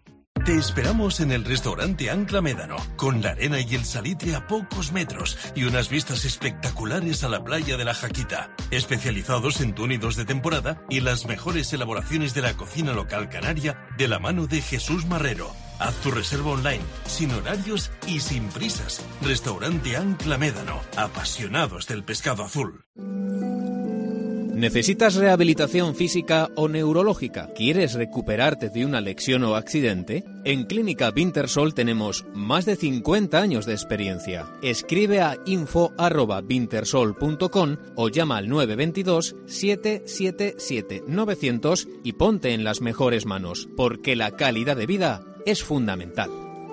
Te esperamos en el restaurante Ancla Médano, con la arena y el salitre a pocos metros y unas vistas espectaculares a la playa de la Jaquita. Especializados en túnidos de temporada y las mejores elaboraciones de la cocina local canaria de la mano de Jesús Marrero. Haz tu reserva online, sin horarios y sin prisas. Restaurante Ancla Médano, apasionados del pescado azul. ¿Necesitas rehabilitación física o neurológica? ¿Quieres recuperarte de una lesión o accidente? En Clínica Wintersol tenemos más de 50 años de experiencia. Escribe a info@wintersol.com o llama al 922 777 900 y ponte en las mejores manos, porque la calidad de vida es fundamental.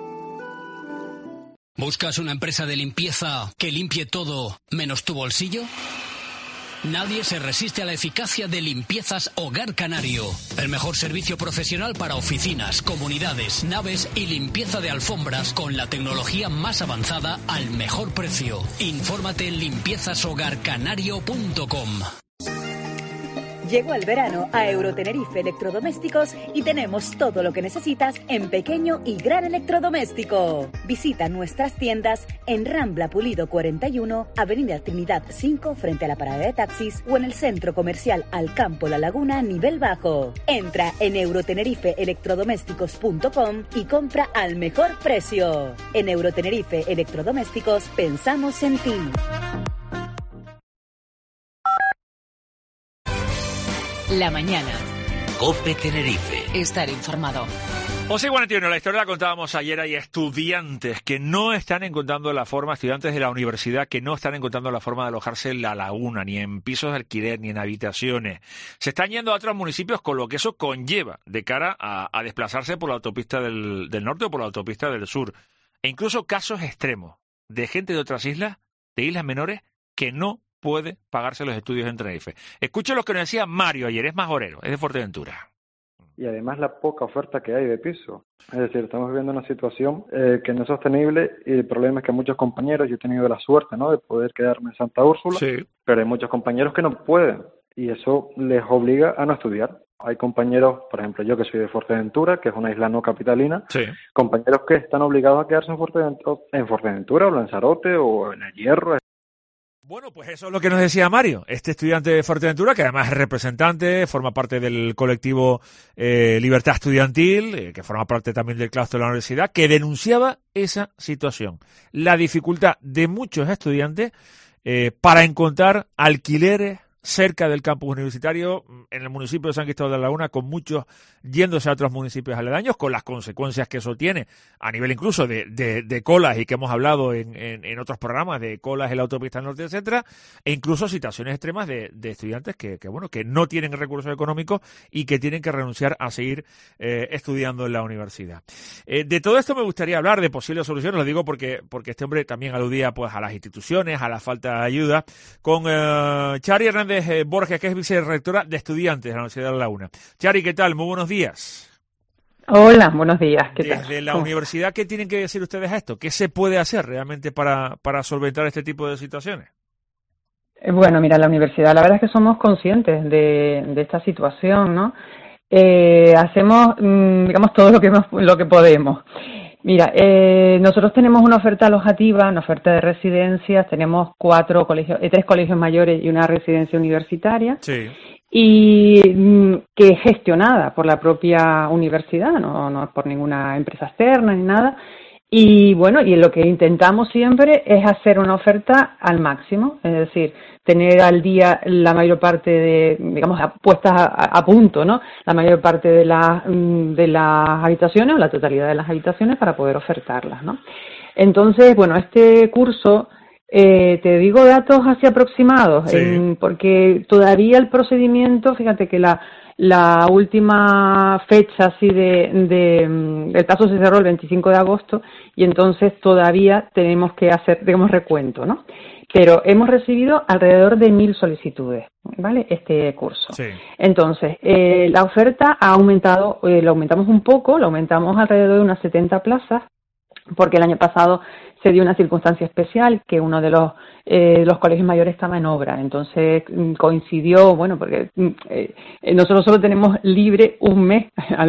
¿Buscas una empresa de limpieza que limpie todo menos tu bolsillo? Nadie se resiste a la eficacia de Limpiezas Hogar Canario. El mejor servicio profesional para oficinas, comunidades, naves y limpieza de alfombras con la tecnología más avanzada al mejor precio. Infórmate en limpiezashogarcanario.com. Llegó el verano a Eurotenerife Electrodomésticos y tenemos todo lo que necesitas en pequeño y gran electrodoméstico. Visita nuestras tiendas en Rambla Pulido 41, Avenida Trinidad 5 frente a la parada de taxis o en el centro comercial Alcampo La Laguna nivel bajo. Entra en eurotenerifeelectrodomésticos.com y compra al mejor precio. En Eurotenerife Electrodomésticos pensamos en ti. La mañana. COPE Tenerife. Estar informado. 11:41, la historia la contábamos ayer. Hay estudiantes que no están encontrando la forma, estudiantes de la universidad que no están encontrando la forma de alojarse en La Laguna, ni en pisos de alquiler, ni en habitaciones. Se están yendo a otros municipios con lo que eso conlleva de cara a desplazarse por la autopista del norte o por la autopista del sur. E incluso casos extremos de gente de otras islas, de islas menores, que no puede pagarse los estudios en Tenerife. Escucho lo que nos decía Mario ayer, es majorero, es de Fuerteventura. Y además la poca oferta que hay de piso. Es decir, estamos viviendo una situación que no es sostenible y el problema es que muchos compañeros, yo he tenido la suerte, ¿no?, de poder quedarme en Santa Úrsula, sí, pero hay muchos compañeros que no pueden y eso les obliga a no estudiar. Hay compañeros, por ejemplo, yo que soy de Fuerteventura, que es una isla no capitalina, sí, compañeros que están obligados a quedarse en Fuerteventura o en Lanzarote o en El Hierro. Bueno, pues eso es lo que nos decía Mario, este estudiante de Fuerteventura, que además es representante, forma parte del colectivo Libertad Estudiantil, que forma parte también del claustro de la universidad, que denunciaba esa situación, la dificultad de muchos estudiantes para encontrar alquileres cerca del campus universitario en el municipio de San Cristóbal de la Laguna, con muchos yéndose a otros municipios aledaños, con las consecuencias que eso tiene a nivel incluso de colas, y que hemos hablado en otros programas, de colas en la autopista norte, etcétera, e incluso situaciones extremas de estudiantes que no tienen recursos económicos y que tienen que renunciar a seguir estudiando en la universidad. De todo esto me gustaría hablar, de posibles soluciones, lo digo porque este hombre también aludía pues a las instituciones, a la falta de ayuda, con Chari Hernández Borges, que es vicerrectora de estudiantes de la Universidad de La Laguna. Chari, ¿qué tal? Muy buenos días. Hola, buenos días. ¿Qué tal? Desde la universidad, ¿qué tienen que decir ustedes a esto? ¿Qué se puede hacer realmente para solventar este tipo de situaciones? Bueno, mira, la universidad, la verdad es que somos conscientes de esta situación, ¿no? Hacemos, digamos, todo lo que podemos. Mira, nosotros tenemos una oferta alojativa, una oferta de residencias, tenemos 3 colegios mayores y una residencia universitaria. Sí. Y que es gestionada por la propia universidad, no es por ninguna empresa externa ni nada. Y bueno, y lo que intentamos siempre es hacer una oferta al máximo, es decir, tener al día la mayor parte de, digamos, puestas a punto, ¿no?, la mayor parte de las habitaciones o la totalidad de las habitaciones para poder ofertarlas, ¿no? Entonces, bueno, este curso, te digo datos así aproximados, sí, porque todavía el procedimiento, fíjate que la última fecha así el plazo se cerró el 25 de agosto y entonces todavía tenemos que hacer, digamos, recuento, ¿no? Pero hemos recibido alrededor de 1.000 solicitudes, ¿vale?, este curso. Sí. Entonces, la oferta ha aumentado, la aumentamos un poco, la aumentamos alrededor de unas 70 plazas porque el año pasado se dio una circunstancia especial, que uno de los colegios mayores estaba en obra, entonces coincidió, bueno, porque nosotros solo tenemos libre un mes,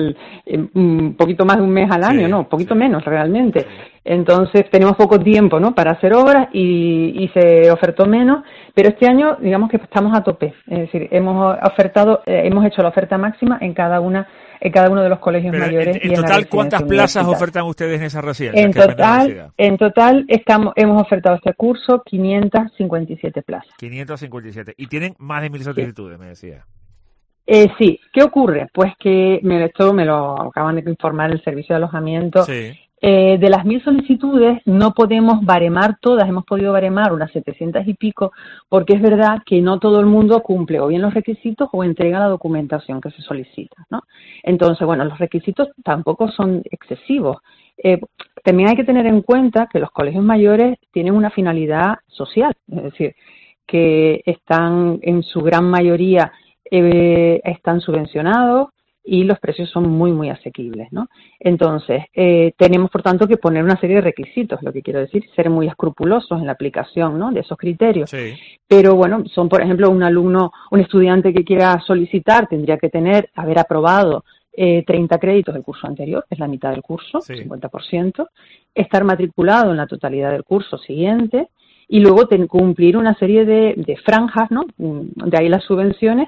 un poquito más de un mes al año, no, un poquito menos realmente, entonces tenemos poco tiempo, ¿no?, para hacer obras y se ofertó menos, pero este año digamos que estamos a tope, es decir, hemos hecho la oferta máxima en cada uno de los colegios mayores. En total, ¿cuántas plazas ofertan ustedes en esa residencia? En total hemos ofertado este curso 557 plazas. 557. Y tienen más de 1.000 solicitudes, me decía. Sí. ¿Qué ocurre? Pues que esto me lo acaban de informar el servicio de alojamiento. Sí. De las 1.000 solicitudes no podemos baremar todas, hemos podido baremar unas 700 y pico, porque es verdad que no todo el mundo cumple o bien los requisitos o entrega la documentación que se solicita, ¿no? Entonces, bueno, los requisitos tampoco son excesivos. También hay que tener en cuenta que los colegios mayores tienen una finalidad social, es decir, que están en su gran mayoría están subvencionados, y los precios son muy, muy asequibles, ¿no? Entonces, tenemos, por tanto, que poner una serie de requisitos, lo que quiero decir, ser muy escrupulosos en la aplicación, ¿no?, de esos criterios. Sí. Pero, bueno, son, por ejemplo, un estudiante que quiera solicitar, tendría que haber aprobado 30 créditos del curso anterior, es la mitad del curso, 50%, estar matriculado en la totalidad del curso siguiente, y luego cumplir una serie de franjas, ¿no? De ahí las subvenciones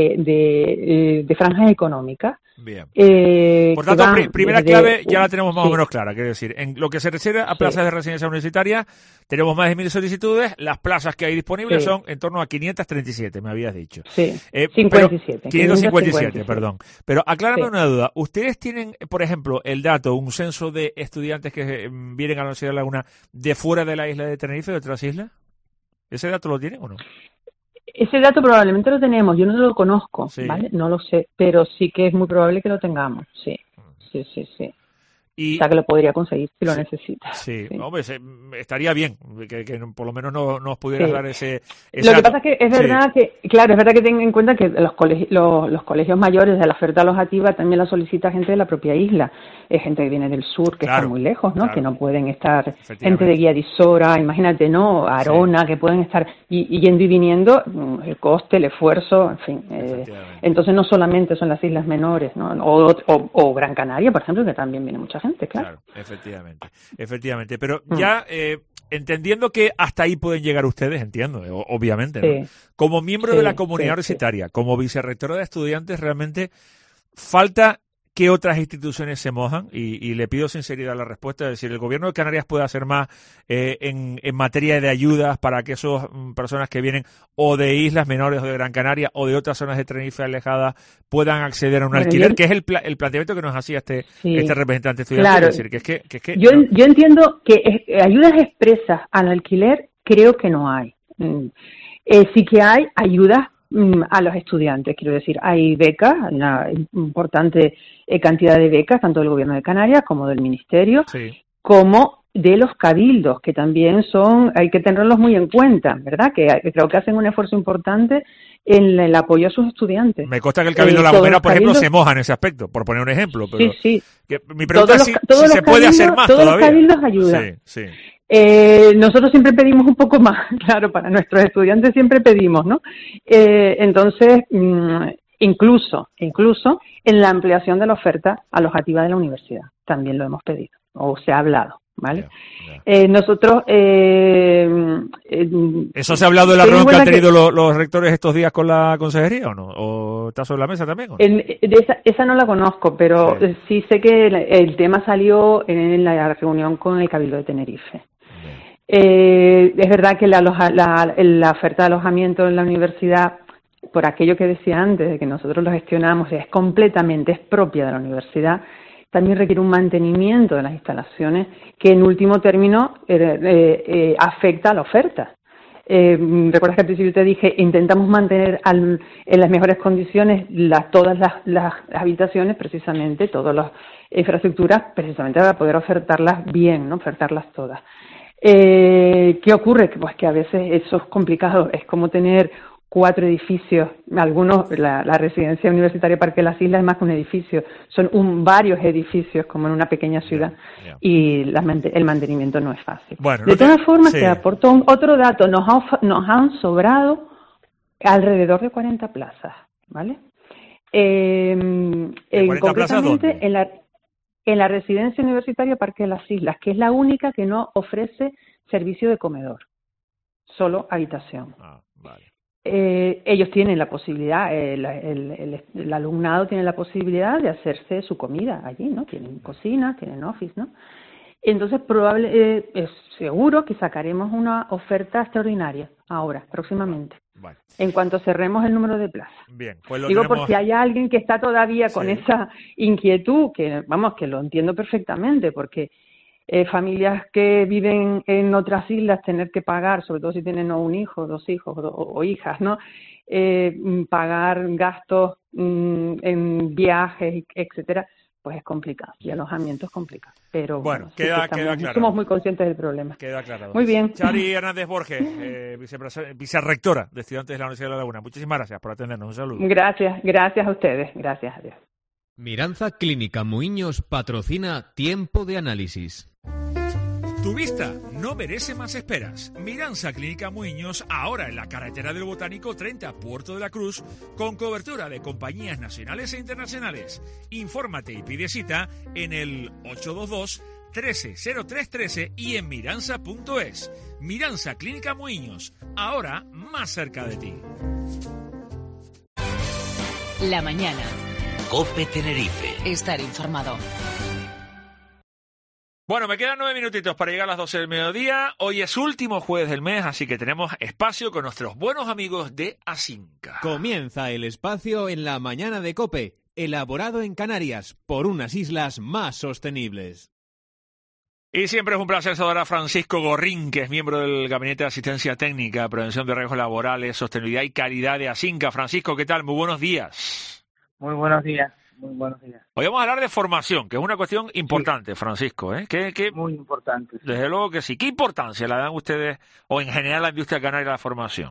de franjas económicas. Bien. Por tanto, primera clave ya la tenemos más o menos clara, quiero decir, en lo que se refiere a plazas de residencia universitaria, tenemos más de 1.000 solicitudes, las plazas que hay disponibles son en torno a 537, me habías dicho. Sí, 57. 557, perdón. Pero aclárame una duda, ¿ustedes tienen, por ejemplo, el dato, un censo de estudiantes que vienen a la Universidad de Laguna de fuera de la isla de Tenerife, de otras islas? ¿Ese dato lo tienen o no? Ese dato probablemente lo tenemos, yo no lo conozco, ¿vale? No lo sé, pero sí que es muy probable que lo tengamos, sí. O sea, que lo podría conseguir si lo necesita. Sí, hombre, estaría bien que por lo menos nos pudieras dar ese Lo que pasa es que es verdad que tengan en cuenta que los colegios mayores de la oferta alojativa también la solicita gente de la propia isla, gente que viene del sur, que está muy lejos, ¿no? Que no pueden estar, gente de Guía de Isora, imagínate, ¿no? Arona, que pueden estar yendo y viniendo, el coste, el esfuerzo, en fin. Entonces no solamente son las islas menores, ¿no? O Gran Canaria, por ejemplo, que también viene mucha gente. Claro, efectivamente. Pero ya entendiendo que hasta ahí pueden llegar ustedes, entiendo, obviamente, ¿no? Como miembro de la comunidad universitaria, como vicerrectora de estudiantes, realmente falta que otras instituciones se mojan y le pido sinceridad a la respuesta, es decir, el gobierno de Canarias puede hacer más en materia de ayudas para que esas personas que vienen o de islas menores o de Gran Canaria o de otras zonas de Tenerife alejadas puedan acceder a un alquiler, que es el planteamiento que nos hacía este representante estudiantil. Claro. Es decir, que yo entiendo que ayudas expresas al alquiler creo que no hay. Sí que hay ayudas a los estudiantes, quiero decir, hay becas, una importante cantidad de becas, tanto del Gobierno de Canarias como del Ministerio, como de los cabildos, que también hay que tenerlos muy en cuenta, ¿verdad? Que creo que hacen un esfuerzo importante en el apoyo a sus estudiantes. Me consta que el Cabildo de La Gomera, por ejemplo, se moja en ese aspecto, por poner un ejemplo. Pero mi pregunta es si se puede hacer más todos todavía. Los cabildos ayudan. Nosotros siempre pedimos un poco más, claro, para nuestros estudiantes siempre pedimos, ¿no? Entonces, incluso en la ampliación de la oferta alojativa de la universidad, también lo hemos pedido, o se ha hablado, ¿vale? Nosotros... ¿Eso se ha hablado de la reunión que han tenido los rectores estos días con la consejería o no? ¿O está sobre la mesa también? ¿O no? Esa no la conozco, pero sí sé que el tema salió en la reunión con el Cabildo de Tenerife. Es verdad que la oferta de alojamiento en la universidad, por aquello que decía antes, de que nosotros lo gestionamos, es propia de la universidad, también requiere un mantenimiento de las instalaciones que en último término afecta a la oferta. Recuerdas que al principio te dije, intentamos mantener en las mejores condiciones todas las habitaciones, precisamente, todas las infraestructuras, precisamente para poder ofertarlas bien, ¿no? Ofertarlas todas. ¿Qué ocurre? Pues que a veces eso es complicado, es como tener 4 edificios, algunos, la residencia universitaria Parque de las Islas es más que un edificio, son varios edificios como en una pequeña ciudad y el mantenimiento no es fácil. Bueno, de todas formas, te aporto otro dato, nos han sobrado alrededor de 40 plazas, ¿vale? Concretamente en la residencia universitaria Parque de las Islas, que es la única que no ofrece servicio de comedor, solo habitación. Ellos tienen la posibilidad, el alumnado tiene la posibilidad de hacerse su comida allí, ¿no? Tienen cocina, tienen office, ¿no? Entonces, es seguro que sacaremos una oferta extraordinaria ahora, próximamente, en cuanto cerremos el número de plazas. Bien, pues digo, por si hay alguien que está todavía con esa inquietud, que lo entiendo perfectamente, porque familias que viven en otras islas tener que pagar, sobre todo si tienen un hijo, 2 hijos o hijas, ¿no? Pagar gastos en viajes, etcétera, pues es complicado, y alojamiento es complicado. Pero bueno, queda claro. Somos muy conscientes del problema. Queda claro. Muy bien. Chari Hernández Borges, vicerrectora de Estudiantes de la Universidad de La Laguna. Muchísimas gracias por atendernos. Un saludo. Gracias a ustedes. Gracias, adiós. Miranza Clínica Muiños patrocina Tiempo de Análisis. Tu vista no merece más esperas. Miranza Clínica Muiños, ahora en la carretera del Botánico 30, Puerto de la Cruz, con cobertura de compañías nacionales e internacionales. Infórmate y pide cita en el 822-130313 y en miranza.es. Miranza Clínica Muiños, ahora más cerca de ti. La mañana. COPE Tenerife. Estar informado. Bueno, me quedan 9 minutitos para llegar a las 12 del mediodía. Hoy es último jueves del mes, así que tenemos espacio con nuestros buenos amigos de Asinca. Comienza el espacio en la mañana de COPE, elaborado en Canarias por unas islas más sostenibles. Y siempre es un placer saludar a Francisco Gorrín, que es miembro del Gabinete de Asistencia Técnica, Prevención de Riesgos Laborales, Sostenibilidad y Calidad de Asinca. Francisco, ¿qué tal? Muy buenos días. Muy buenos días. Muy buenos días. Hoy vamos a hablar de formación, que es una cuestión importante, Francisco. Muy importante. Sí. Desde luego que sí. ¿Qué importancia le dan ustedes, o en general la industria canaria, a la formación?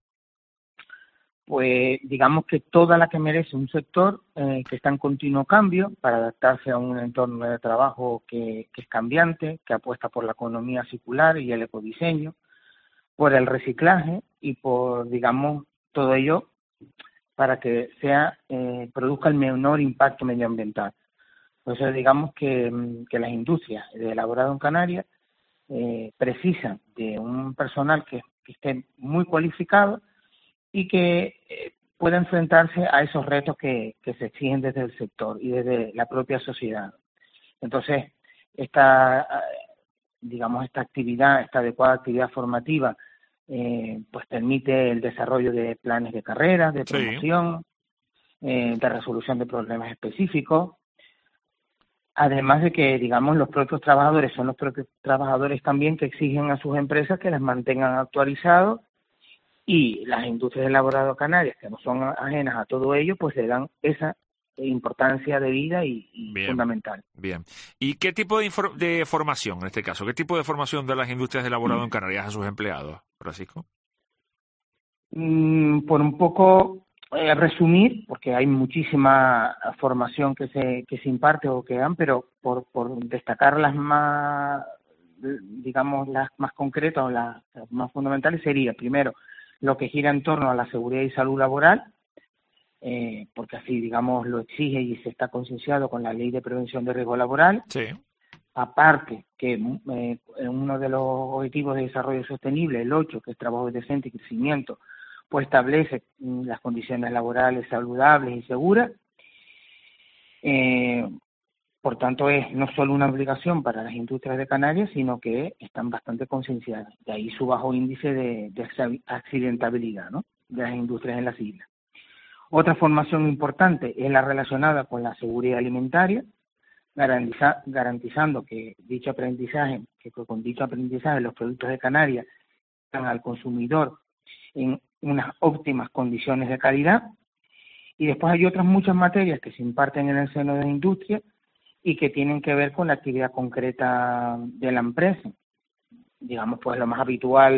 Pues digamos que toda la que merece un sector que está en continuo cambio para adaptarse a un entorno de trabajo que es cambiante, que apuesta por la economía circular y el ecodiseño, por el reciclaje y por, digamos, todo ello para que produzca el menor impacto medioambiental. Por eso digamos que las industrias de elaborado en Canarias precisan de un personal que esté muy cualificado y que pueda enfrentarse a esos retos que se exigen desde el sector y desde la propia sociedad. Entonces, esta actividad, esta adecuada actividad formativa, pues permite el desarrollo de planes de carrera, de promoción, de resolución de problemas específicos, además de que, digamos, los propios trabajadores son los propios trabajadores también que exigen a sus empresas que las mantengan actualizados, y las industrias de elaborado canarias, que no son ajenas a todo ello, pues le dan esa importancia de vida y fundamental. Bien. ¿Y qué tipo de formación, en este caso? ¿Qué tipo de formación de las industrias de elaborado en Canarias a sus empleados, Francisco? Por un poco resumir, porque hay muchísima formación que se imparte o que dan, pero por destacar las más, digamos, las más concretas o las más fundamentales sería, primero, lo que gira en torno a la seguridad y salud laboral, porque así, digamos, lo exige y se está concienciado con la Ley de Prevención de Riesgo Laboral. Sí. Aparte, que uno de los objetivos de desarrollo sostenible, el 8, que es trabajo decente y crecimiento, pues establece las condiciones laborales saludables y seguras. Por tanto, es no solo una obligación para las industrias de Canarias, sino que están bastante concienciadas. De ahí su bajo índice de accidentabilidad, ¿no?, de las industrias en las islas. Otra formación importante es la relacionada con la seguridad alimentaria, garantizando que con dicho aprendizaje los productos de Canarias llegan al consumidor en unas óptimas condiciones de calidad. Y después hay otras muchas materias que se imparten en el seno de la industria y que tienen que ver con la actividad concreta de la empresa. Digamos, pues lo más habitual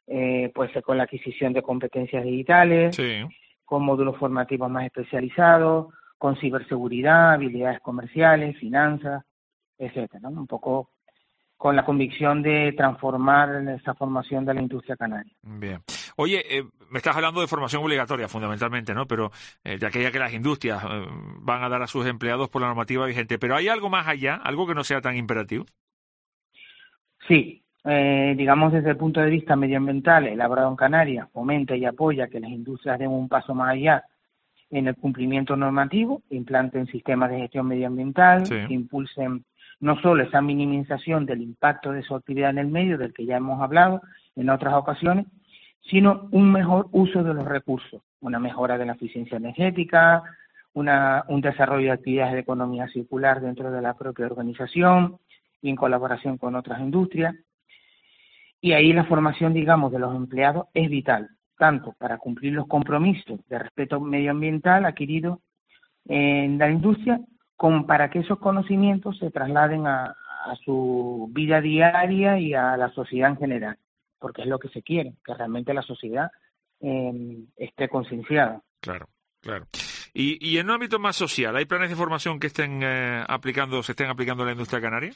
puede ser con la adquisición de competencias digitales, con módulos formativos más especializados, con ciberseguridad, habilidades comerciales, finanzas, etcétera, ¿no? Un poco con la convicción de transformar esa formación de la industria canaria. Bien. Oye, me estás hablando de formación obligatoria fundamentalmente, ¿no? Pero de aquella que las industrias van a dar a sus empleados por la normativa vigente. ¿Pero hay algo más allá, algo que no sea tan imperativo? Sí. Digamos desde el punto de vista medioambiental, elaborado en Canarias fomenta y apoya que las industrias den un paso más allá en el cumplimiento normativo, implanten sistemas de gestión medioambiental, que impulsen no solo esa minimización del impacto de su actividad en el medio, del que ya hemos hablado en otras ocasiones, sino un mejor uso de los recursos, una mejora de la eficiencia energética, un desarrollo de actividades de economía circular dentro de la propia organización y en colaboración con otras industrias. Y ahí la formación, digamos, de los empleados es vital, tanto para cumplir los compromisos de respeto medioambiental adquiridos en la industria, como para que esos conocimientos se trasladen a su vida diaria y a la sociedad en general, porque es lo que se quiere, que realmente la sociedad esté concienciada. Claro, claro. Y en un ámbito más social, ¿hay planes de formación que se estén aplicando en la industria canaria?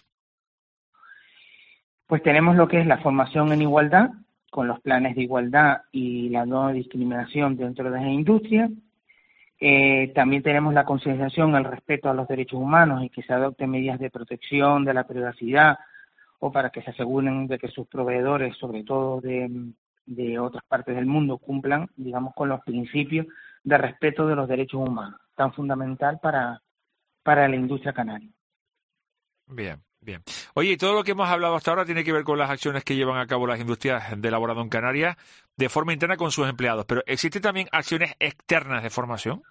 Pues tenemos lo que es la formación en igualdad, con los planes de igualdad y la no discriminación dentro de la industria. También tenemos la concienciación, el respeto a los derechos humanos y que se adopten medidas de protección de la privacidad o para que se aseguren de que sus proveedores, sobre todo de otras partes del mundo, cumplan, digamos, con los principios de respeto de los derechos humanos, tan fundamental para la industria canaria. Bien. Bien. Oye, y todo lo que hemos hablado hasta ahora tiene que ver con las acciones que llevan a cabo las industrias de elaborado en Canarias de forma interna con sus empleados, pero ¿existen también acciones externas de formación?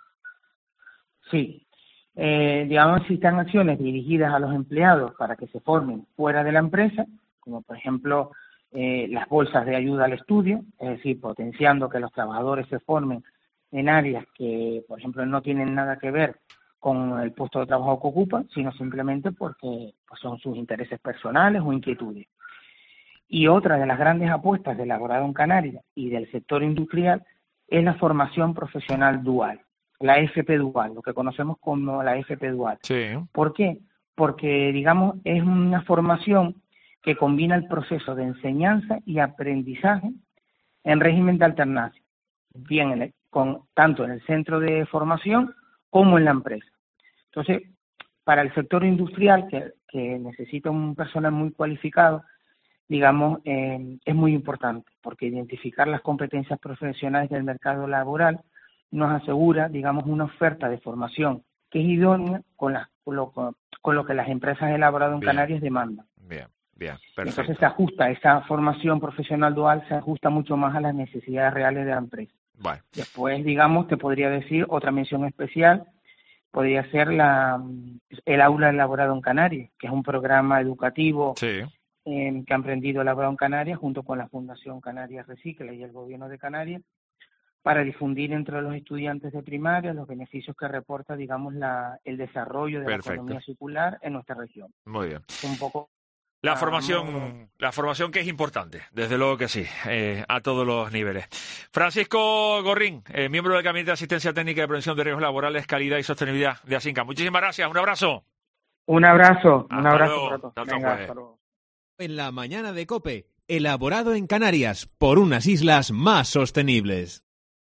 Sí. Digamos, existen acciones dirigidas a los empleados para que se formen fuera de la empresa, como por ejemplo las bolsas de ayuda al estudio, es decir, potenciando que los trabajadores se formen en áreas que, por ejemplo, no tienen nada que ver con el puesto de trabajo que ocupan, sino simplemente porque pues, son sus intereses personales o inquietudes. Y otra de las grandes apuestas del elaborado en Canarias y del sector industrial es la formación profesional dual, la FP dual, lo que conocemos como la FP dual. Sí. ¿Por qué? Porque, digamos, es una formación que combina el proceso de enseñanza y aprendizaje en régimen de alternancia, bien tanto en el centro de formación como en la empresa. Entonces, para el sector industrial, que necesita un personal muy cualificado, digamos, es muy importante, porque identificar las competencias profesionales del mercado laboral nos asegura, digamos, una oferta de formación que es idónea con lo que las empresas elaborado en Canarias demandan. Bien, perfecto. Entonces se ajusta, esa formación profesional dual se ajusta mucho más a las necesidades reales de la empresa. Bueno. Después, digamos, te podría decir otra mención especial, podría ser el aula elaborado en Canarias, que es un programa educativo que ha emprendido elaborado en Canarias junto con la Fundación Canarias Recicla y el Gobierno de Canarias para difundir entre los estudiantes de primaria los beneficios que reporta, digamos, el desarrollo de la economía circular en nuestra región. Muy bien. Un poco la formación que es importante, desde luego que sí, a todos los niveles. Francisco Gorrín, miembro del Gabinete de Asistencia Técnica de Prevención de Riesgos Laborales, Calidad y Sostenibilidad de ASINCA. Muchísimas gracias, un abrazo. Un abrazo Hasta para todos. Venga, hasta luego. En la mañana de COPE, elaborado en Canarias por unas islas más sostenibles.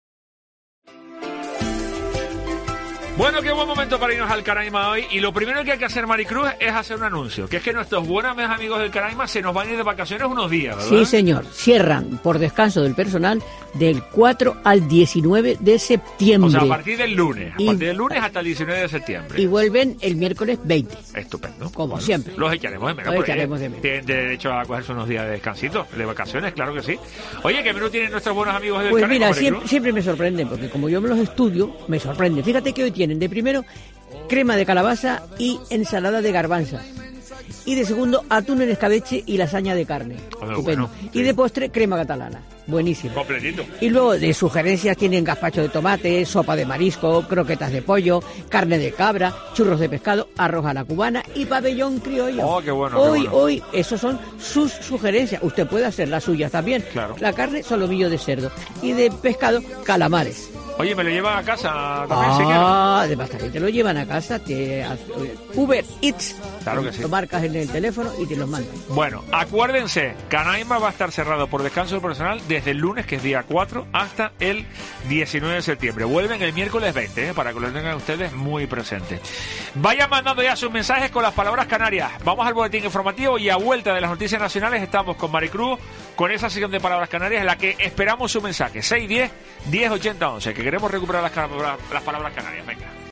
Bueno, qué buen momento para irnos al Canaima hoy. Y lo primero que hay que hacer, Maricruz, es hacer un anuncio. Que es que nuestros buenos amigos del Canaima se nos van a ir de vacaciones unos días, ¿verdad? Sí, señor. Cierran por descanso del personal del 4 al 19 de septiembre. O sea, a partir del lunes. A partir del lunes hasta el 19 de septiembre. Y vuelven el miércoles 20. Estupendo. Como siempre. Los echaremos de menos. Tienen derecho a cogerse unos días de descansito, de vacaciones, claro que sí. Oye, ¿qué menú tienen nuestros buenos amigos del Canaima? Pues mira, siempre me sorprenden, porque como yo me los estudio, me sorprende. Fíjate que hoy tienen de primero crema de calabaza y ensalada de garbanzas. Y de segundo, atún en escabeche y lasaña de carne. Estupendo. Bueno, sí. Y de postre, crema catalana. Buenísimo. Completito. Y luego de sugerencias tienen gazpacho de tomate, sopa de marisco, croquetas de pollo, carne de cabra, churros de pescado, arroz a la cubana y pabellón criollo. Oh, qué bueno. Hoy, esos son sus sugerencias. Usted puede hacer las suyas también. Claro. La carne, solomillo de cerdo. Y de pescado, calamares. Oye, me lo llevan a casa también, si quiero. Además también te lo llevan a casa, Uber Eats. Claro que sí. Lo marcas en el teléfono y te los mandan. Bueno, acuérdense, Canaima va a estar cerrado por descanso del personal desde el lunes, que es día 4, hasta el 19 de septiembre. Vuelven el miércoles 20, para que lo tengan ustedes muy presente. Vayan mandando ya sus mensajes con las palabras canarias. Vamos al boletín informativo y a vuelta de las noticias nacionales estamos con Maricruz, con esa sección de palabras canarias en la que esperamos su mensaje. 610 1080 11, que queremos recuperar las palabras canarias. Venga.